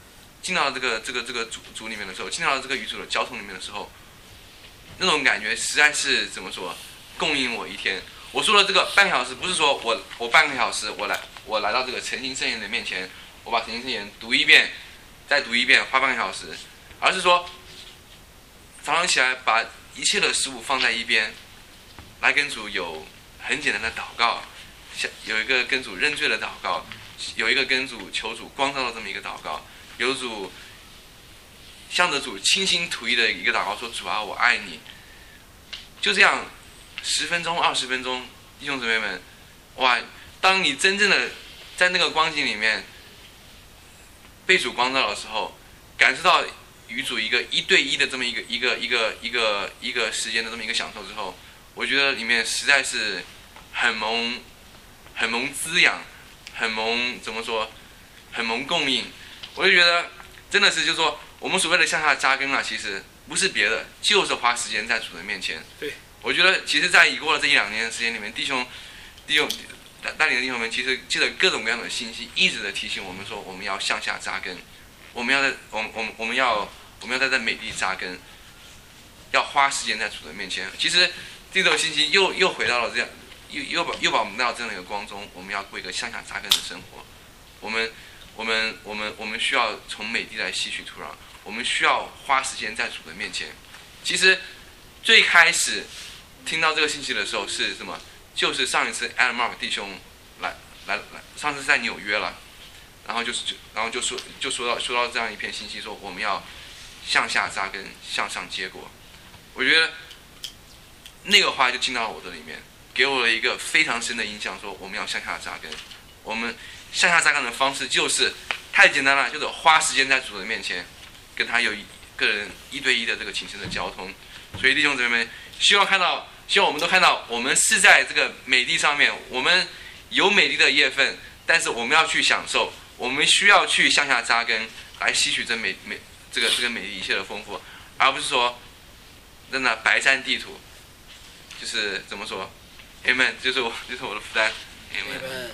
主里面的时候，进到了这个与主的交通里面的时候，那种感觉实在是怎么说，供应我一天。我说的这个半个小时，不是说我半个小时我来到这个诚心圣言的面前，我把诚心圣言读一遍，再读一遍，花半个小时，而是说早上起来把一切的事物放在一边，来跟主有很简单的祷告，有一个跟主认罪的祷告，有一个跟主求主光照的这么一个祷告，有主向着主倾心吐意的一个祷告，说主啊，我爱你。就这样10分钟、20分钟，弟兄姊妹们，哇！当你真正的在那个光景里面被主光照的时候，感受到与主一个1对1的这么一个时间的这么一个享受之后，我觉得里面实在是很蒙滋养，很蒙怎么说，很蒙供应。我就觉得真的是，就是说我们所谓的向下扎根啊，其实不是别的，就是花时间在主的面前。 对。 我觉得其实在已过了这1-2年的时间里面，弟兄带领的弟兄们，其实借着各种各样的信息，一直的提醒我们说，我们要向下扎根，我们要在这美地扎根，要花时间在主的面前。其实这种信息又回到了这样，又把我们带到这样的一个光中，我们要过一个向下扎根的生活。我们需要从美地来吸取土壤，我们需要花时间在主的面前。其实最开始听到这个信息的时候是什么？就是上一次 Alan Mark 弟兄来，上次在纽约了，然后就说到这样一篇信息，说我们要向下扎根，向上结果。我觉得那个话就进到了我的里面，给我了一个非常深的印象，说我们要向下扎根。我们向下扎根的方式就是太简单了，就是花时间在主的面前，跟他有个人1对1的这个亲身的交通。所以弟兄姊妹们，希望我们都看到，我们是在这个美地上面，我们有美地的业分，但是我们要去享受，我们需要去向下扎根，来吸取这个美地一切的丰富，而不是说真的白占地土，就是怎么说 ，Amen， 就是我的负担 ，Amen。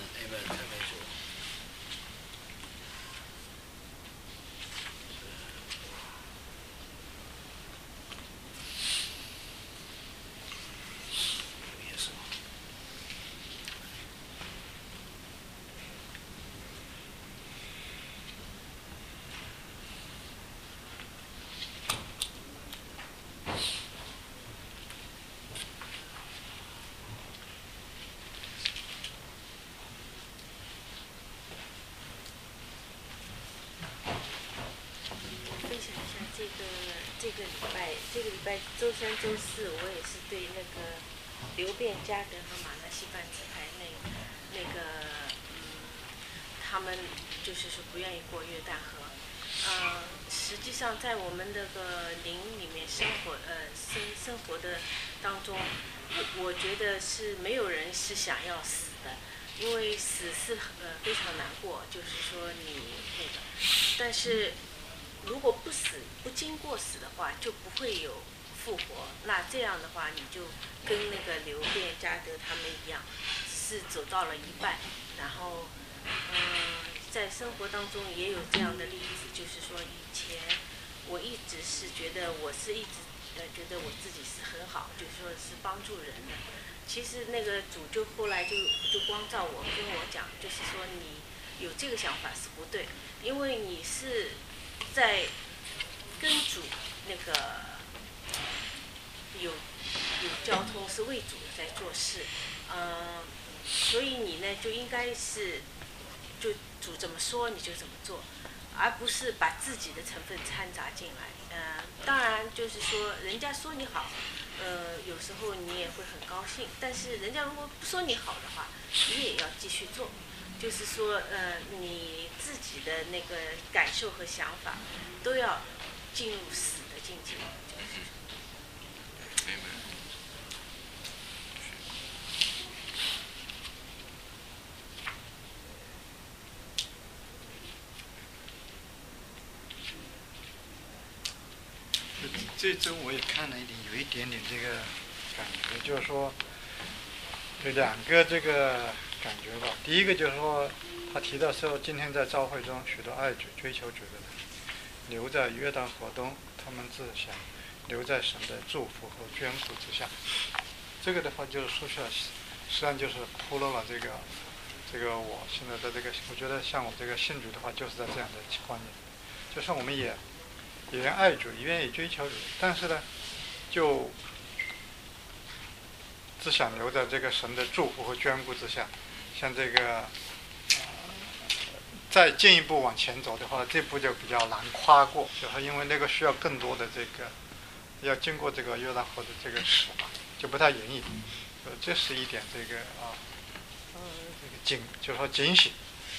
这个礼拜周3、周4，我也是对那个流便、加德和马拿西半支派他们就是说不愿意过约旦河， 实际上在我们这个灵里面生活的当中，我觉得是没有人是想要死的，因为死是非常难过，就是说你那个，但是如果不死，不经过死的话，就不会有复活。那这样的话，你就跟那个流便、加德他们一样，是走到了一半，然后在生活当中也有这样的例子，就是说以前我一直是觉得我是一直觉得我自己是很好，就是说是帮助人的。其实那个主就后来就光照我，跟我讲，就是说你有这个想法是不对，因为你是在跟主那个有交通，是为主在做事，所以你呢就应该是就主怎么说你就怎么做，而不是把自己的成分掺杂进来。当然就是说人家说你好，有时候你也会很高兴，但是人家如果不说你好的话，你也要继续做。就是说你自己的那个感受和想法都要进入死的境界。 这周我也看了有一点点这个感觉，就是说有两个这个感觉吧。第一个就是说，他提到说，今天在教会中许多爱主、追求主的人，留在约旦河东，他们自想留在神的祝福和眷顾之下。这个的话就是说出来，实际上就是铺露了这个我现在的这个，我觉得像我这个信主的话，就是在这样的观念，就是我们也爱主，也愿意追求主，但是呢，就只想留在这个神的祝福和眷顾之下。像这个，再进一步往前走的话，这步就比较难跨过，就是因为那个需要更多的这个，要经过这个约旦河的这个水嘛，就不太容易。这是一点这个这个就是说警醒。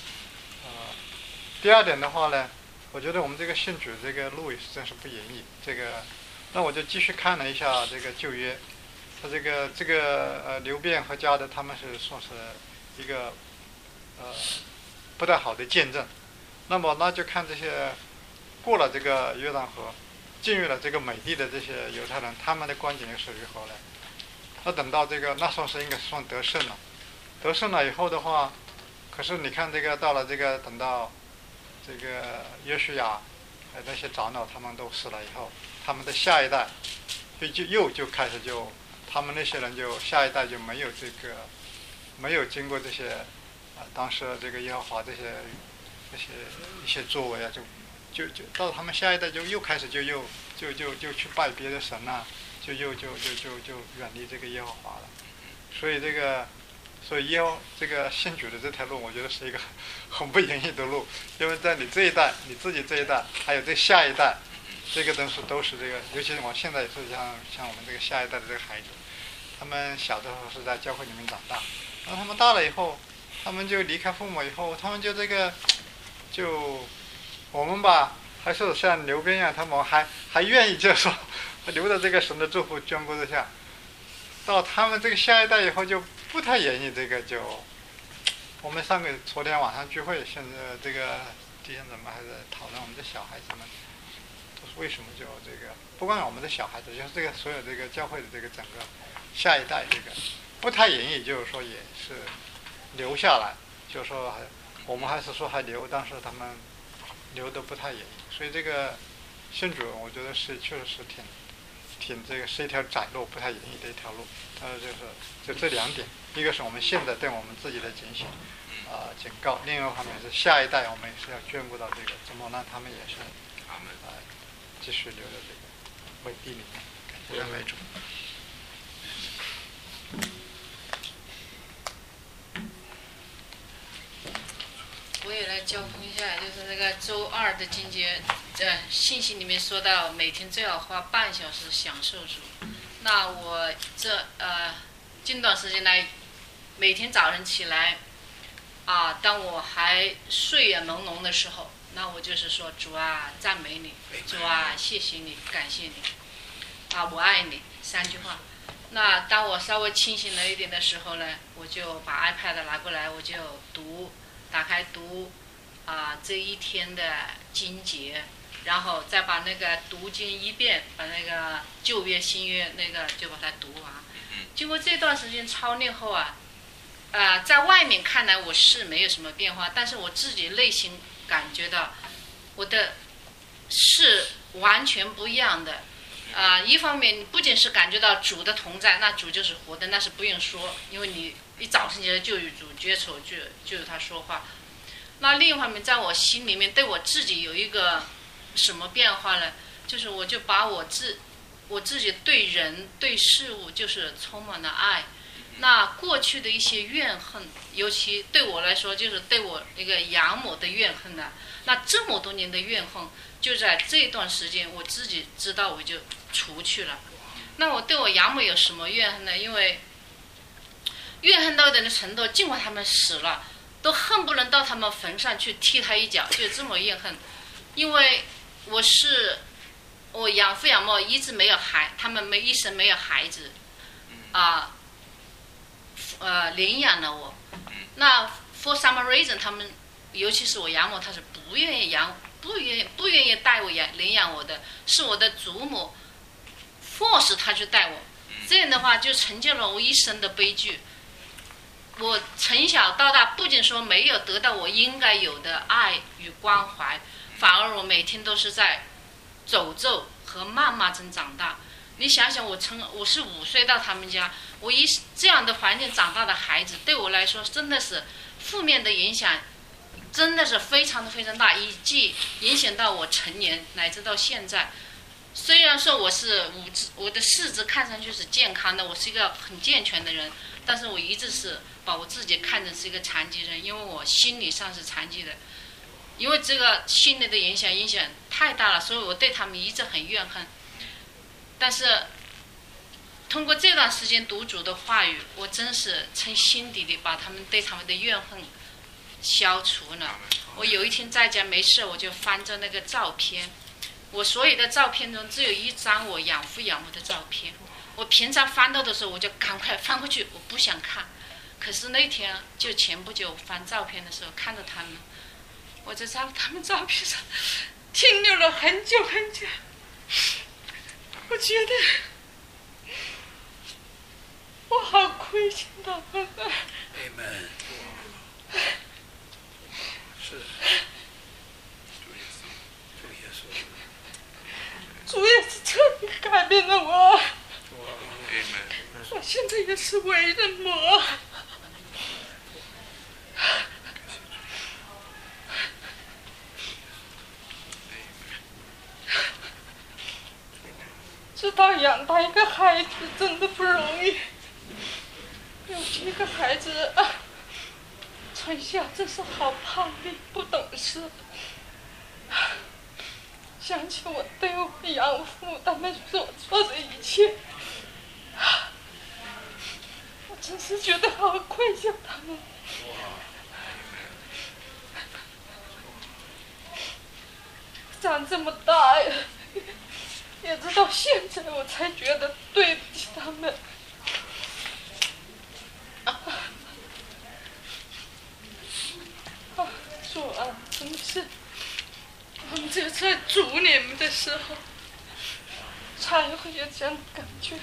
第二点的话呢，我觉得我们这个信主这个路也是真是不容易。这个，那我就继续看了一下这个旧约，他这个流便和迦得他们是算是一个不太好的见证。那么那就看这些过了这个约旦河，进入了这个美地的这些犹太人，他们的光景又是如何呢？那等到这个那算是应该算得胜了，得胜了以后的话，可是你看这个到了这个等到这个约书亚还有那些长老他们都死了以后，他们的下一代就开始他们那些人下一代就没有经过这些当时这个耶和华这些一些作为啊，就到他们下一代又开始就去拜别的神啊，就远离这个耶和华了。所以这个信主的这条路，我觉得是一个很不容易的路，因为在你这一代，你自己这一代，还有这下一代，这个都是这个，尤其是我现在也是像我们这个下一代的这个孩子，他们小的时候是在教会里面长大，然后他们大了以后，他们就离开父母以后，他们我们吧，还是像刘边一样，他们还愿意就是说留在这个神的祝福眷顾之下。到他们这个下一代以后就不太愿意这个我们昨天晚上聚会，现在这个弟兄姊妹还在讨论我们的小孩子们，都是为什么这个不光我们的小孩子，就是这个所有这个教会的这个整个下一代这个不太愿意，就是说也是留下来，就是说我们还是说还留，但是他们留的不太愿意，所以这个信主我觉得确实是挺这个是一条窄路，不太容易的一条路。就这两点，一个是我们现在对我们自己的警醒警告，另外一方面是下一代我们也是要眷顾到这个，怎么让他们也是继续留在这个美地里面。感谢为主。 我也来交通一下，就是那个周二的经节，信息里面说到每天最好花半小时享受主。那我近段时间来，每天早晨起来， 当我还睡眼朦胧的时候，那我就是说主啊，赞美你，主啊，谢谢你，感谢你，我爱你3句话。那当我稍微清醒了一点的时候呢，我就把 iPad 拿过来，我就打开读这一天的经节，然后再把那个读经一遍，把那个旧约新约那个就把它读完。经过这段时间操练后在外面看来我是没有什么变化，但是我自己内心感觉到我的是完全不一样的。一方面不仅是感觉到主的同在，那主就是活的，那是不用说，因为你一早晨起来就与主接触，就有他说话。那另一方面，在我心里面对我自己有一个什么变化呢？就是我就把我自己对人对事物就是充满了爱。那过去的一些怨恨，尤其对我来说就是对我一个养母的怨恨呢，那这么多年的怨恨就在这段时间我自己知道我就除去了。那我对我养母有什么怨恨呢？因为怨恨到一定的程度，尽管他们死了都恨不能到他们坟上去踢他一脚，就这么怨恨。因为我养父养母一直没有他们一生没有孩子领养了我。那 for some reason 他们尤其是我养母，她是不愿意带我领养我的，是我的祖母 force 她去带我。这样的话就成就了我一生的悲剧。我从小到大不仅说没有得到我应该有的爱与关怀，反而我每天都是在诅咒和谩骂中长大。你想想，我是5岁到他们家，我这样的环境长大的孩子，对我来说真的是负面的影响，真的是非常大，以及影响到我成年乃至到现在。虽然说我的四肢看上去是健康的，我是一个很健全的人，但是我一直是把我自己看成是一个残疾人，因为我心理上是残疾的。因为这个心理的影响太大了，所以我对他们一直很怨恨。但是通过这段时间读主的话语，我真是从心底里把对他们的怨恨消除了。我有一天在家没事，我就翻着那个照片，我所有的照片中只有一张我养父养母的照片。我平常翻到的时候我就赶快翻过去，我不想看。可是那天就前不久翻照片的时候看到他们，我在他们照片上停留了很久。我觉得我好亏欠他们啊。 Amen。是。 主也是彻底改变了我。我现在也是为人魔。知道养大一个孩子真的不容易，有几个孩子从小真是好叛逆不懂事。想起我对我养父他们所做的一切，我真是觉得好愧疚他们。长这么大也直到现在我才觉得对不起他们。主啊，真的是我们只有在主里面的时候才会有这样的感觉。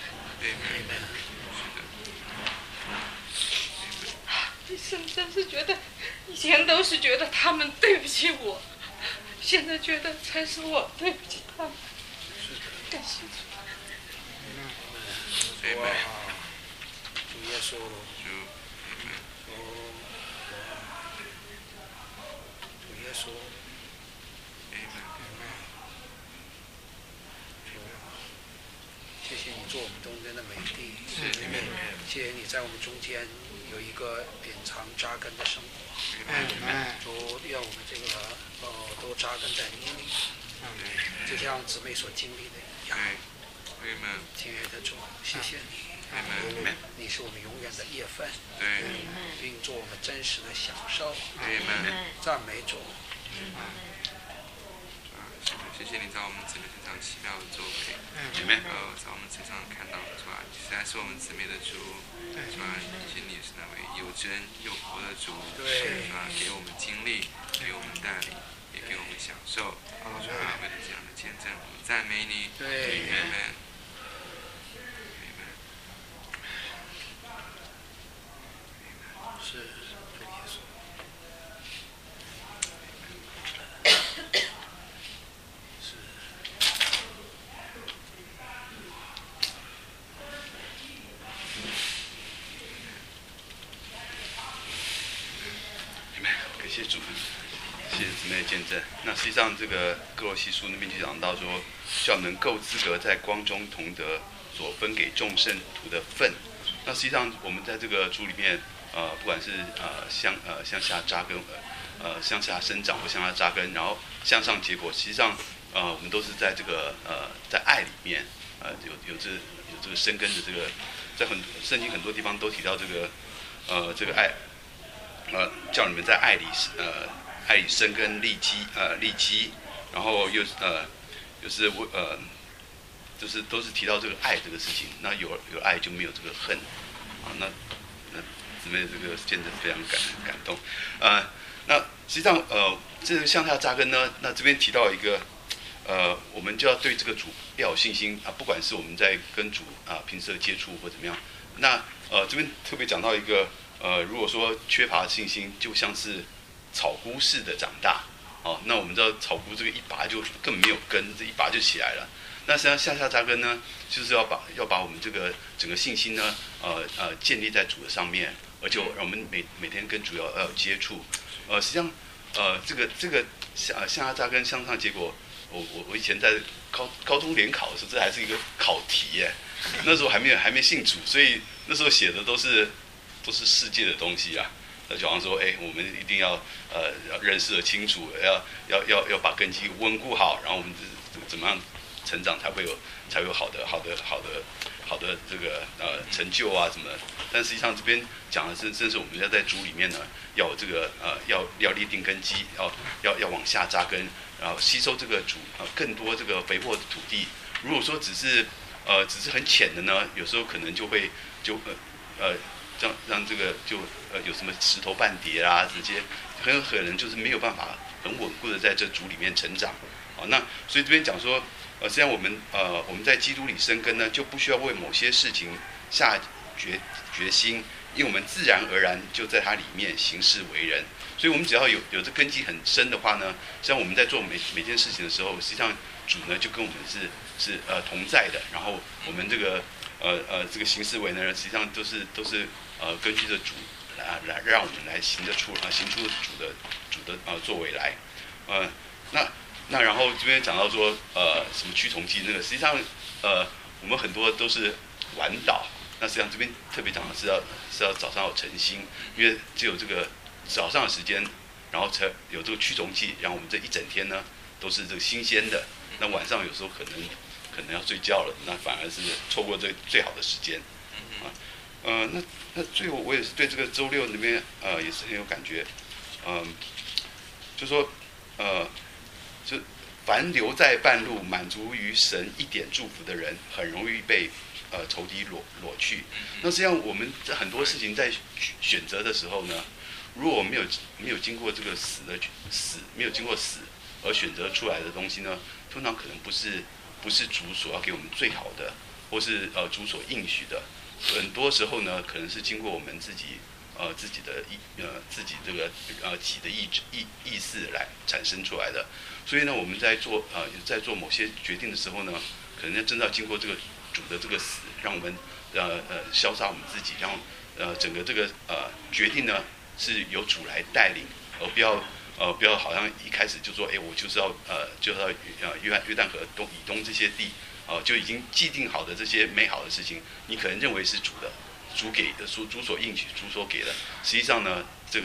一生真是觉得，以前都是觉得他们对不起我，现在觉得才是我对不起他们。感谢主。 哇，主耶稣，主耶稣，谢谢你做我们中间的美地，谢谢你在我们中间有一个典藏扎根的生活，主让我们这个都扎根在你里，就像姊妹所经历的一样。亲爱的主，谢谢你。 你是我们永远的业分，并做我们真实的享受。赞美主。 谢谢你在我们姊妹身上奇妙的作为，在我们身上看到是吧？实在是我们姊妹的主，是吧？谢谢你是那位又真又活的主，是吧？给我们经历，给我们带领，也给我们享受，是吧？为了这样的见证，我们赞美你， 是。 谢主，谢谢姊妹的见证。那实际上，这个哥罗西书那边就讲到说，叫能够资格在光中同得所分给众圣徒的份。那实际上，我们在这个主里面，不管是向下扎根，向下生长或向下扎根，然后向上结果，实际上，我们都是在这个在爱里面，有这个生根的这个，在圣经很多地方都提到这个爱。叫你们在爱里生根立基，然后就是都是提到这个爱这个事情。那有爱就没有这个恨，那姊妹这个见证非常感动。那实际上这个向下扎根呢，那这边提到一个我们就要对这个主要有信心不管是我们在跟主平时的接触或怎么样。那这边特别讲到一个。如果说缺乏信心，就像是草菇似的长大，那我们知道草菇这个一拔就根本没有根，这一拔就起来了。那实际上向下扎根呢，就是要把我们这个整个信心呢，建立在主的上面，而且让我们每天跟主要有接触。实际上，这个向下扎根向上结果，我以前在高中联考的时候，这还是一个考题耶。那时候还没信主，所以那时候写的都是世界的东西啊，那就好像说，我们一定要认识得清楚，要把根基稳固好，然后我们怎么样成长才会有好的这个成就啊什么的。但实际上这边讲的是，正是我们要在主里面呢，要有这个要立定根基，要往下扎根，然后吸收这个主更多这个肥沃的土地。如果说只是很浅的呢，有时候可能就让这个有什么石头半叠啊，这些很有可能就是没有办法很稳固的在这主里面成长。那所以这边讲说，实际上我们在基督里生根呢，就不需要为某些事情下决心，因为我们自然而然就在它里面行事为人。所以我们只要有这根基很深的话呢，实际上我们在做每件事情的时候，实际上主呢就跟我们是同在的。然后我们这个行事为人，实际上都是根据着主来让我们来行出主的作为来。那然后这边讲到说什么驱虫剂那个，实际上我们很多都是晚祷。那实际上这边特别讲的是要早上有晨星，因为只有这个早上的时间，然后才有这个驱虫剂，然后我们这一整天呢都是这个新鲜的。那晚上有时候可能要睡觉了，那反而是错过这最好的时间。那最后我也是对这个周六那边也是很有感觉。就说就凡留在半路满足于神一点祝福的人，很容易被仇敌裸去。那实际上我们很多事情在选择的时候呢，如果没有经过这个没有经过死而选择出来的东西呢，通常可能不是主所要给我们最好的，或是主所应许的。很多时候呢，可能是经过我们自己这个己的意识来产生出来的。所以呢，我们在做某些决定的时候呢，可能真的要经过这个主的这个死，让我们消杀我们自己，让整个这个决定呢是由主来带领，而不要好像一开始就说，我就是要约旦河以东这些地。就已经既定好的这些美好的事情，你可能认为是主的，主给的，主所应许，主所给的，实际上呢，这个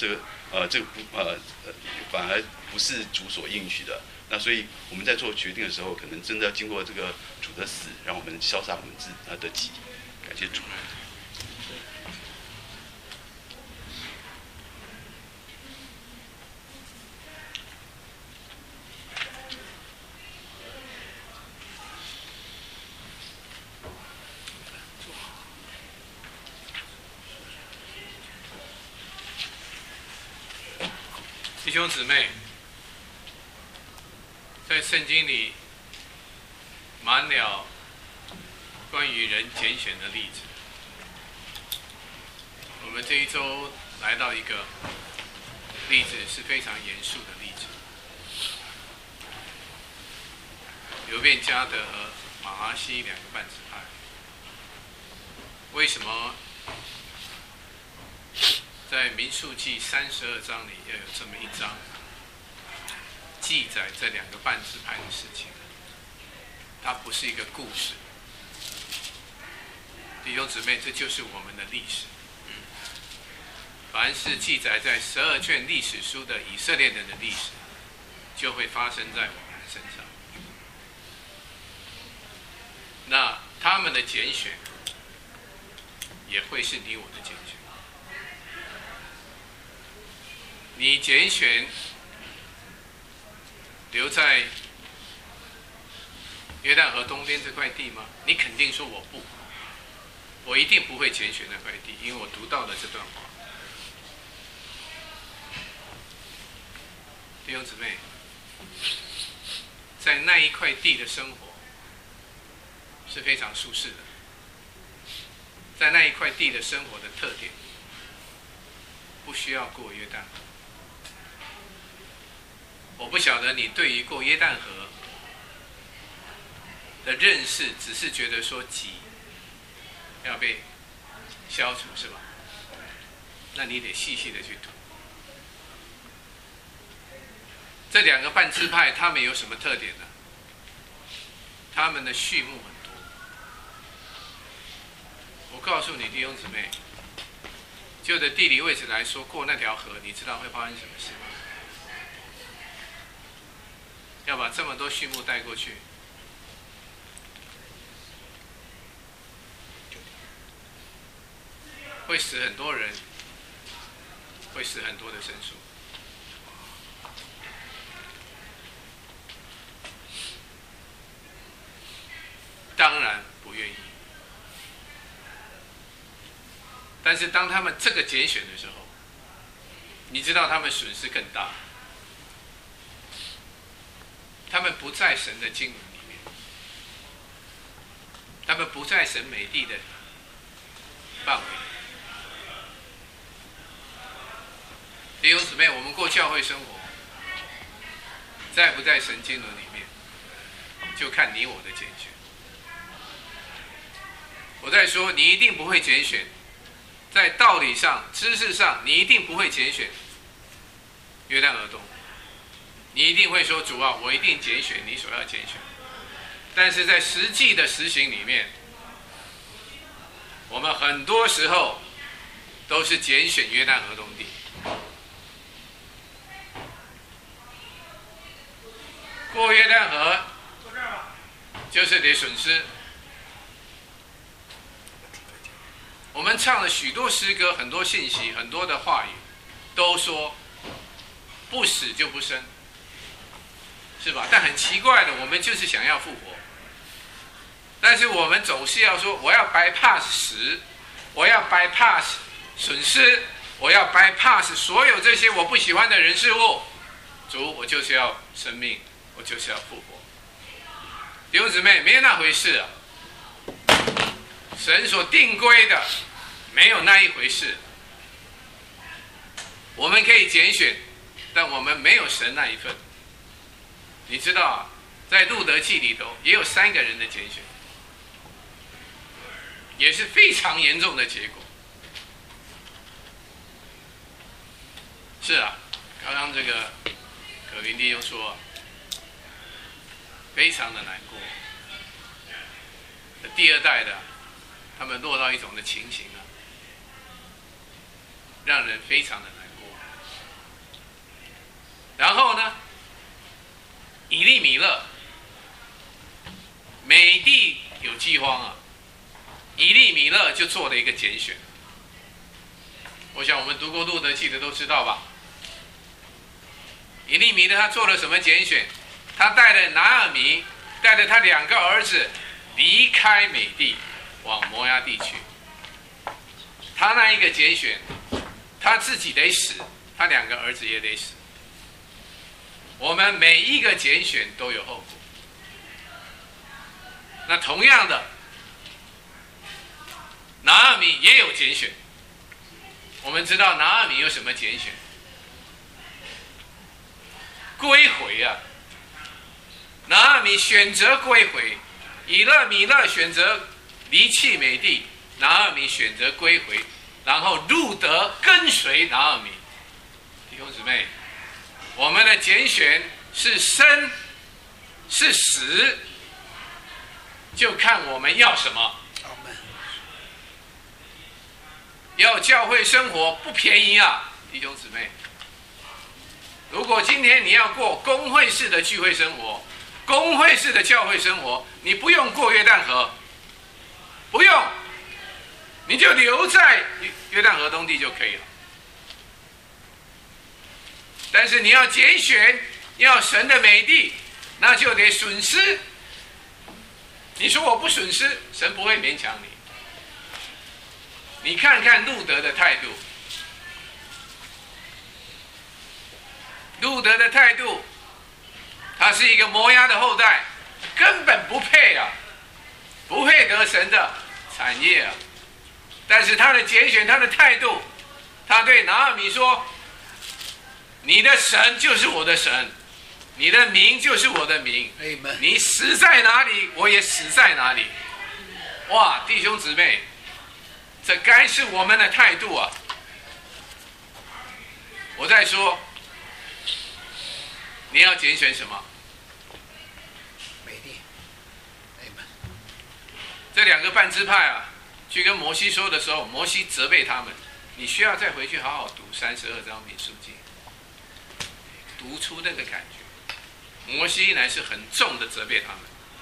反而不是主所应许的。那所以我们在做决定的时候，可能真的要经过这个主的死，让我们消杀我们的己， 感谢主。 弟兄姊妹，在圣经里满了关于人拣选的例子。我们这一周来到一个例子是非常严肃的例子，流便、迦得和马哈西两个半支派。为什么在民数记32章里要有这么一章记载这两个半支派的事情？它不是一个故事，弟兄姊妹，这就是我们的历史。凡是记载在12卷历史书的以色列人的历史，就会发生在我们身上。那他们的拣选，也会是你我的拣选。你拣选留在约旦河东边这块地吗？你肯定说我不，我一定不会拣选那块地，因为我读到了这段话。弟兄姊妹，在那一块地的生活是非常舒适的，在那一块地的生活的特点，不需要过约旦河。我不晓得你对于过约旦河的认识，只是觉得说己要被消除，是吧？那你得细细的去读。这两个半支派，他们有什么特点呢？他们的畜牧很多。我告诉你，弟兄姊妹，就的地理位置来说，过那条河，你知道会发生什么事吗？要把这么多畜牧带过去，会死很多人，会死很多的牲畜。当然不愿意，但是当他们这个拣选的时候，你知道他们损失更大。他们不在神的经纶里面，他们不在神美地的范围里。弟兄姊妹，我们过教会生活，在不在神经纶里面，就看你我的拣选。我在说，你一定不会拣选，在道理上、知识上，你一定不会拣选约旦河东。你一定会说，主啊，我一定拣选你所要拣选。但是在实际的实行里面，我们很多时候都是拣选约旦河东地。过约旦河就是得损失。我们唱了许多诗歌，很多信息，很多的话语，都说不死就不生。是吧？但很奇怪的，我们就是想要复活，但是我们总是要说，我要 bypass 死，我要 bypass 损失，我要 bypass 所有这些我不喜欢的人事物。主，我就是要生命，我就是要复活。弟兄姊妹，没有那回事啊！神所定规的，没有那一回事。我们可以拣选，但我们没有神那一份。你知道啊，在路德记里头也有3个人的拣选，也是非常严重的结果。是啊，刚刚这个可林弟兄说，非常的难过。第2代的，他们落到一种的情形啊，让人非常的难过。然后呢，以利米勒，美地有饥荒啊， 以利米勒就做了一个拣选。我想我们读过路德记的都知道吧？以利米勒他做了什么拣选？他带着拿尔米，带着他2个儿子离开美地，往摩押地去。他那一个拣选，他自己得死，他2个儿子也得死。我们每一个拣选都有后果。那同样的，拿尔米也有拣选。我们知道拿尔米有什么拣选？归回啊！拿尔米选择归回，以勒米勒选择离弃美地，拿尔米选择归回，然后路德跟随拿尔米。弟兄姊妹，我们的拣选是生是死，就看我们要什么。要教会生活不便宜啊，弟兄姊妹。如果今天你要过公会式的聚会生活，公会式的教会生活，你不用过约旦河，不用，你就留在约旦河东地就可以了。但是你要拣选，要神的美地，那就得损失。你说我不损失，神不会勉强你。你看看路德的态度，路德的态度，他是一个摩押的后代，根本不配啊，不配得神的产业啊。但是他的拣选，他的态度，他对拿尔米说：“你的神就是我的神，你的名就是我的名，你死在哪里，我也死在哪里。”哇，弟兄姊妹，这该是我们的态度啊！我再说，你要拣选什么？ 美地。 这2个半支派啊，去跟摩西说的时候，摩西责备他们，你需要再回去好好读32章民数记，读出那个感觉。摩西乃是很重的责备他们，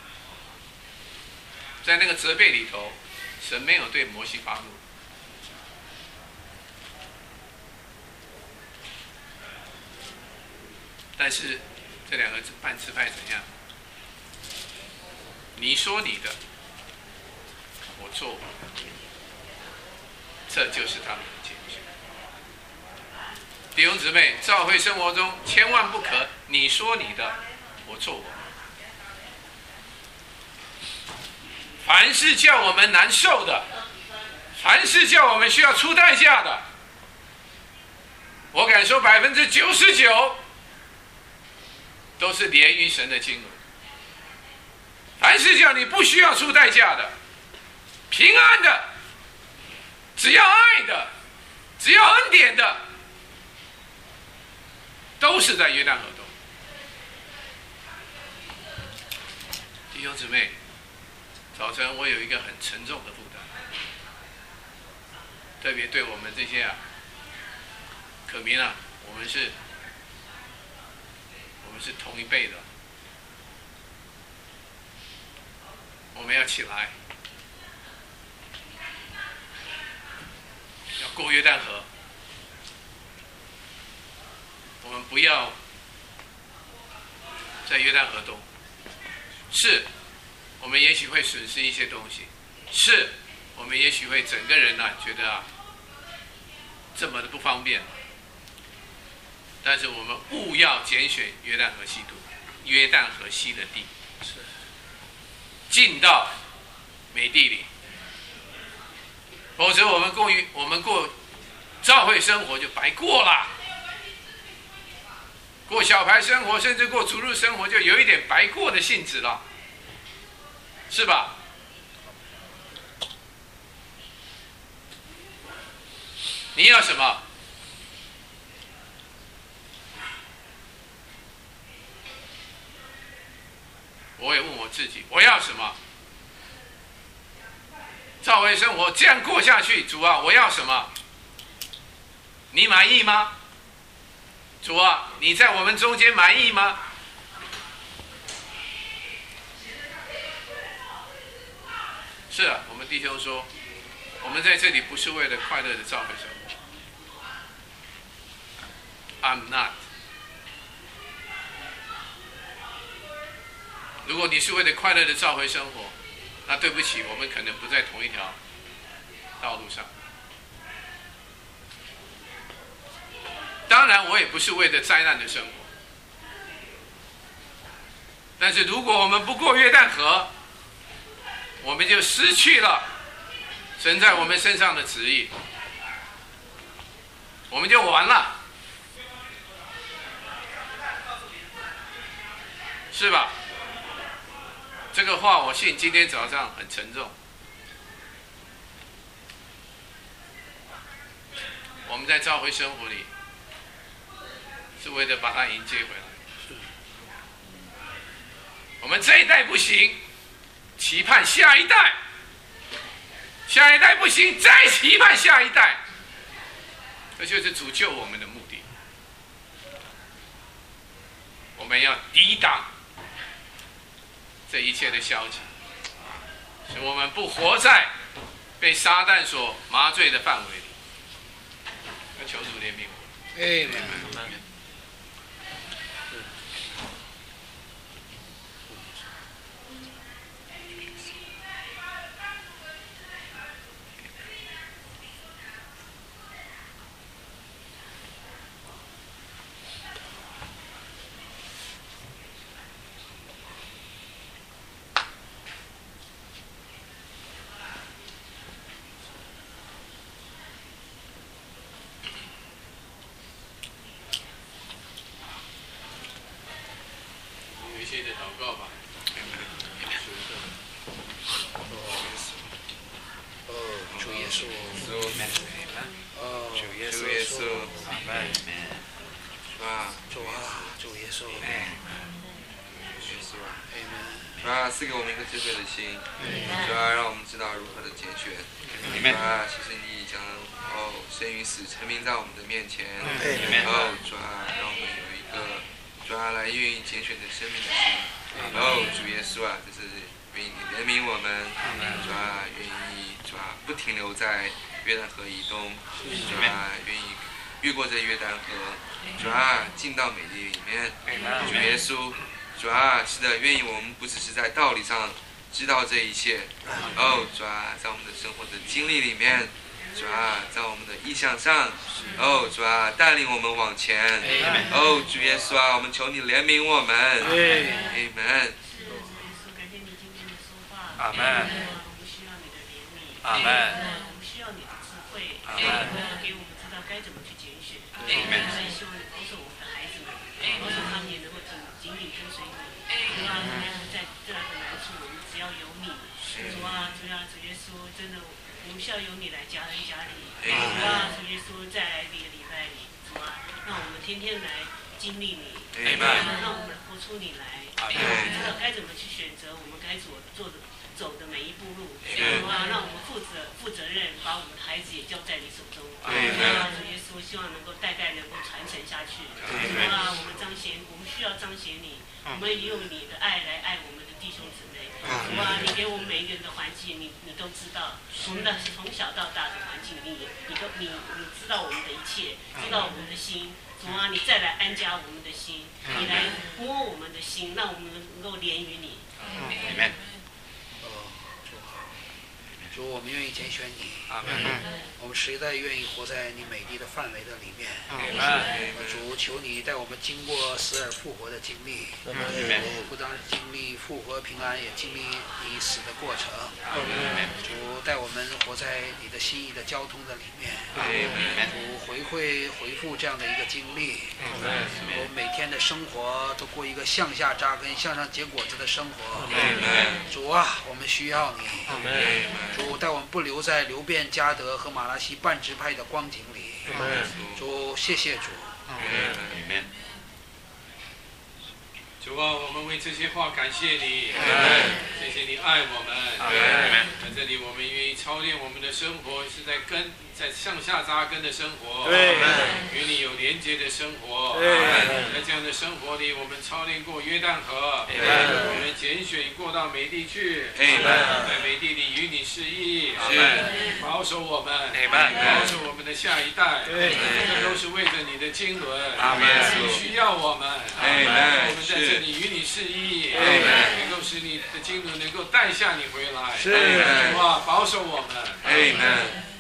在那个责备里头，神没有对摩西发怒。但是这2个半支派怎样？你说你的，我做我的，这就是他们的拣选。弟兄姊妹，教会生活中千万不可你说你的，我做我的。凡是叫我们难受的，凡是叫我们需要出代价的，我敢说99%都是连于神的经纶。凡是叫你不需要出代价的，平安的，只要爱的，只要恩典的，都是在约旦河东。弟兄姊妹，早晨我有一个很沉重的负担，特别对我们这些可民啊，我们是同一辈的，我们要起来，要过约旦河，我们不要在约旦河东。是，我们也许会损失一些东西，是，我们也许会整个人觉得这么的不方便。但是我们务要拣选约旦河西渡，约旦河西的地，进到美地里，否则我们过教会生活就白过了，过小牌生活，甚至过主日生活，就有一点白过的性质了，是吧？你要什么？我也问我自己，我要什么？教会生活这样过下去，主啊，我要什么？你满意吗？主啊，你在我们中间满意吗？ 是啊，我们弟兄说，我们在这里不是为了快乐的教会生活。I'm not。如果你是为了快乐的教会生活，那对不起，我们可能不在同一条道路上。当然，我也不是为了灾难的生活。但是如果我们不过约旦河，我们就失去了神在我们身上的旨意，我们就完了，是吧？这个话我信今天早上很沉重。我们在教会生活里是为了把它迎接回来。我们这一代不行，期盼下一代；下一代不行，再期盼下一代。这就是主救我们的目的。我们要抵挡这一切的消极，使我们不活在被撒旦所麻醉的范围里。要求主怜悯我。 赐给我们一个智慧的心，主要让我们知道如何的拣选。主啊，谢谢你将生与死陈明在我们的面前。主啊，让我们有一个主啊来愿意拣选的生命的心。主耶稣啊，就是愿意你怜悯我们。主啊，愿意主啊不停留在约旦河以东。主啊，愿意越过这约旦河。主啊，进到美地里面。主耶稣。主啊，是的，愿意我们不只是在道理上知道这一切，主啊，在我们的生活的经历里面，主啊，在我们的意向上，主啊，带领我们往前，主耶稣啊，我们求你怜悯我们，阿门。 阿门。阿门。 我们需要你的智慧，给我们知道该怎么去拣选。希望你保守我们的孩子们，保守他们也能够紧紧跟随你。主啊，在这样的难处，我们只要有你。主啊，主耶稣，真的，我们需要有你来加恩加力。主啊，主耶稣，再来一个礼拜里，主啊，让我们天天来经历你，让我们活出你来，知道该怎么去选择我们该走的每一步路。主啊，让我们负责任，把我们的孩子也交在你手中。主啊，主耶稣，希望能够代代能够传承下去。主啊，我们需要彰显你。我们也用你的爱来爱我们的弟兄姊妹。主啊，你给我们每一个人的环境，你都知道。我们的从小到大的环境，你知道我们的一切，知道我们的心。主啊，你再来安家我们的心，你来摸我们的心，让我们能够连于你。 主，我们愿意拣选你。我们实在愿意活在你美丽的范围的里面。主，求你带我们经过死而复活的经历，不单经历复活平安，也经历你死的过程。主，带我们活在你的心意的交通的里面。主，回复这样的一个经历。我每天的生活都过一个向下扎根、向上结果子的生活。主啊，我们需要你。主，带我们不留在流变、迦得和马拉西半支派的光景里。主，谢谢主。 主啊，我们为这些话感谢你，谢谢你爱我们。在这里，我们愿意操练我们的生活，是在在向下扎根的生活，与你有连接的生活。在这样的生活里，我们操练过约旦河，我们拣选过到美地去，在美地里与你示意，保守我们，保守我们的下一代，这都是为着你的经纶，你需要我们，我们在这里与你示意，能够使你的经纶能够带下你回来，主啊，保守我们。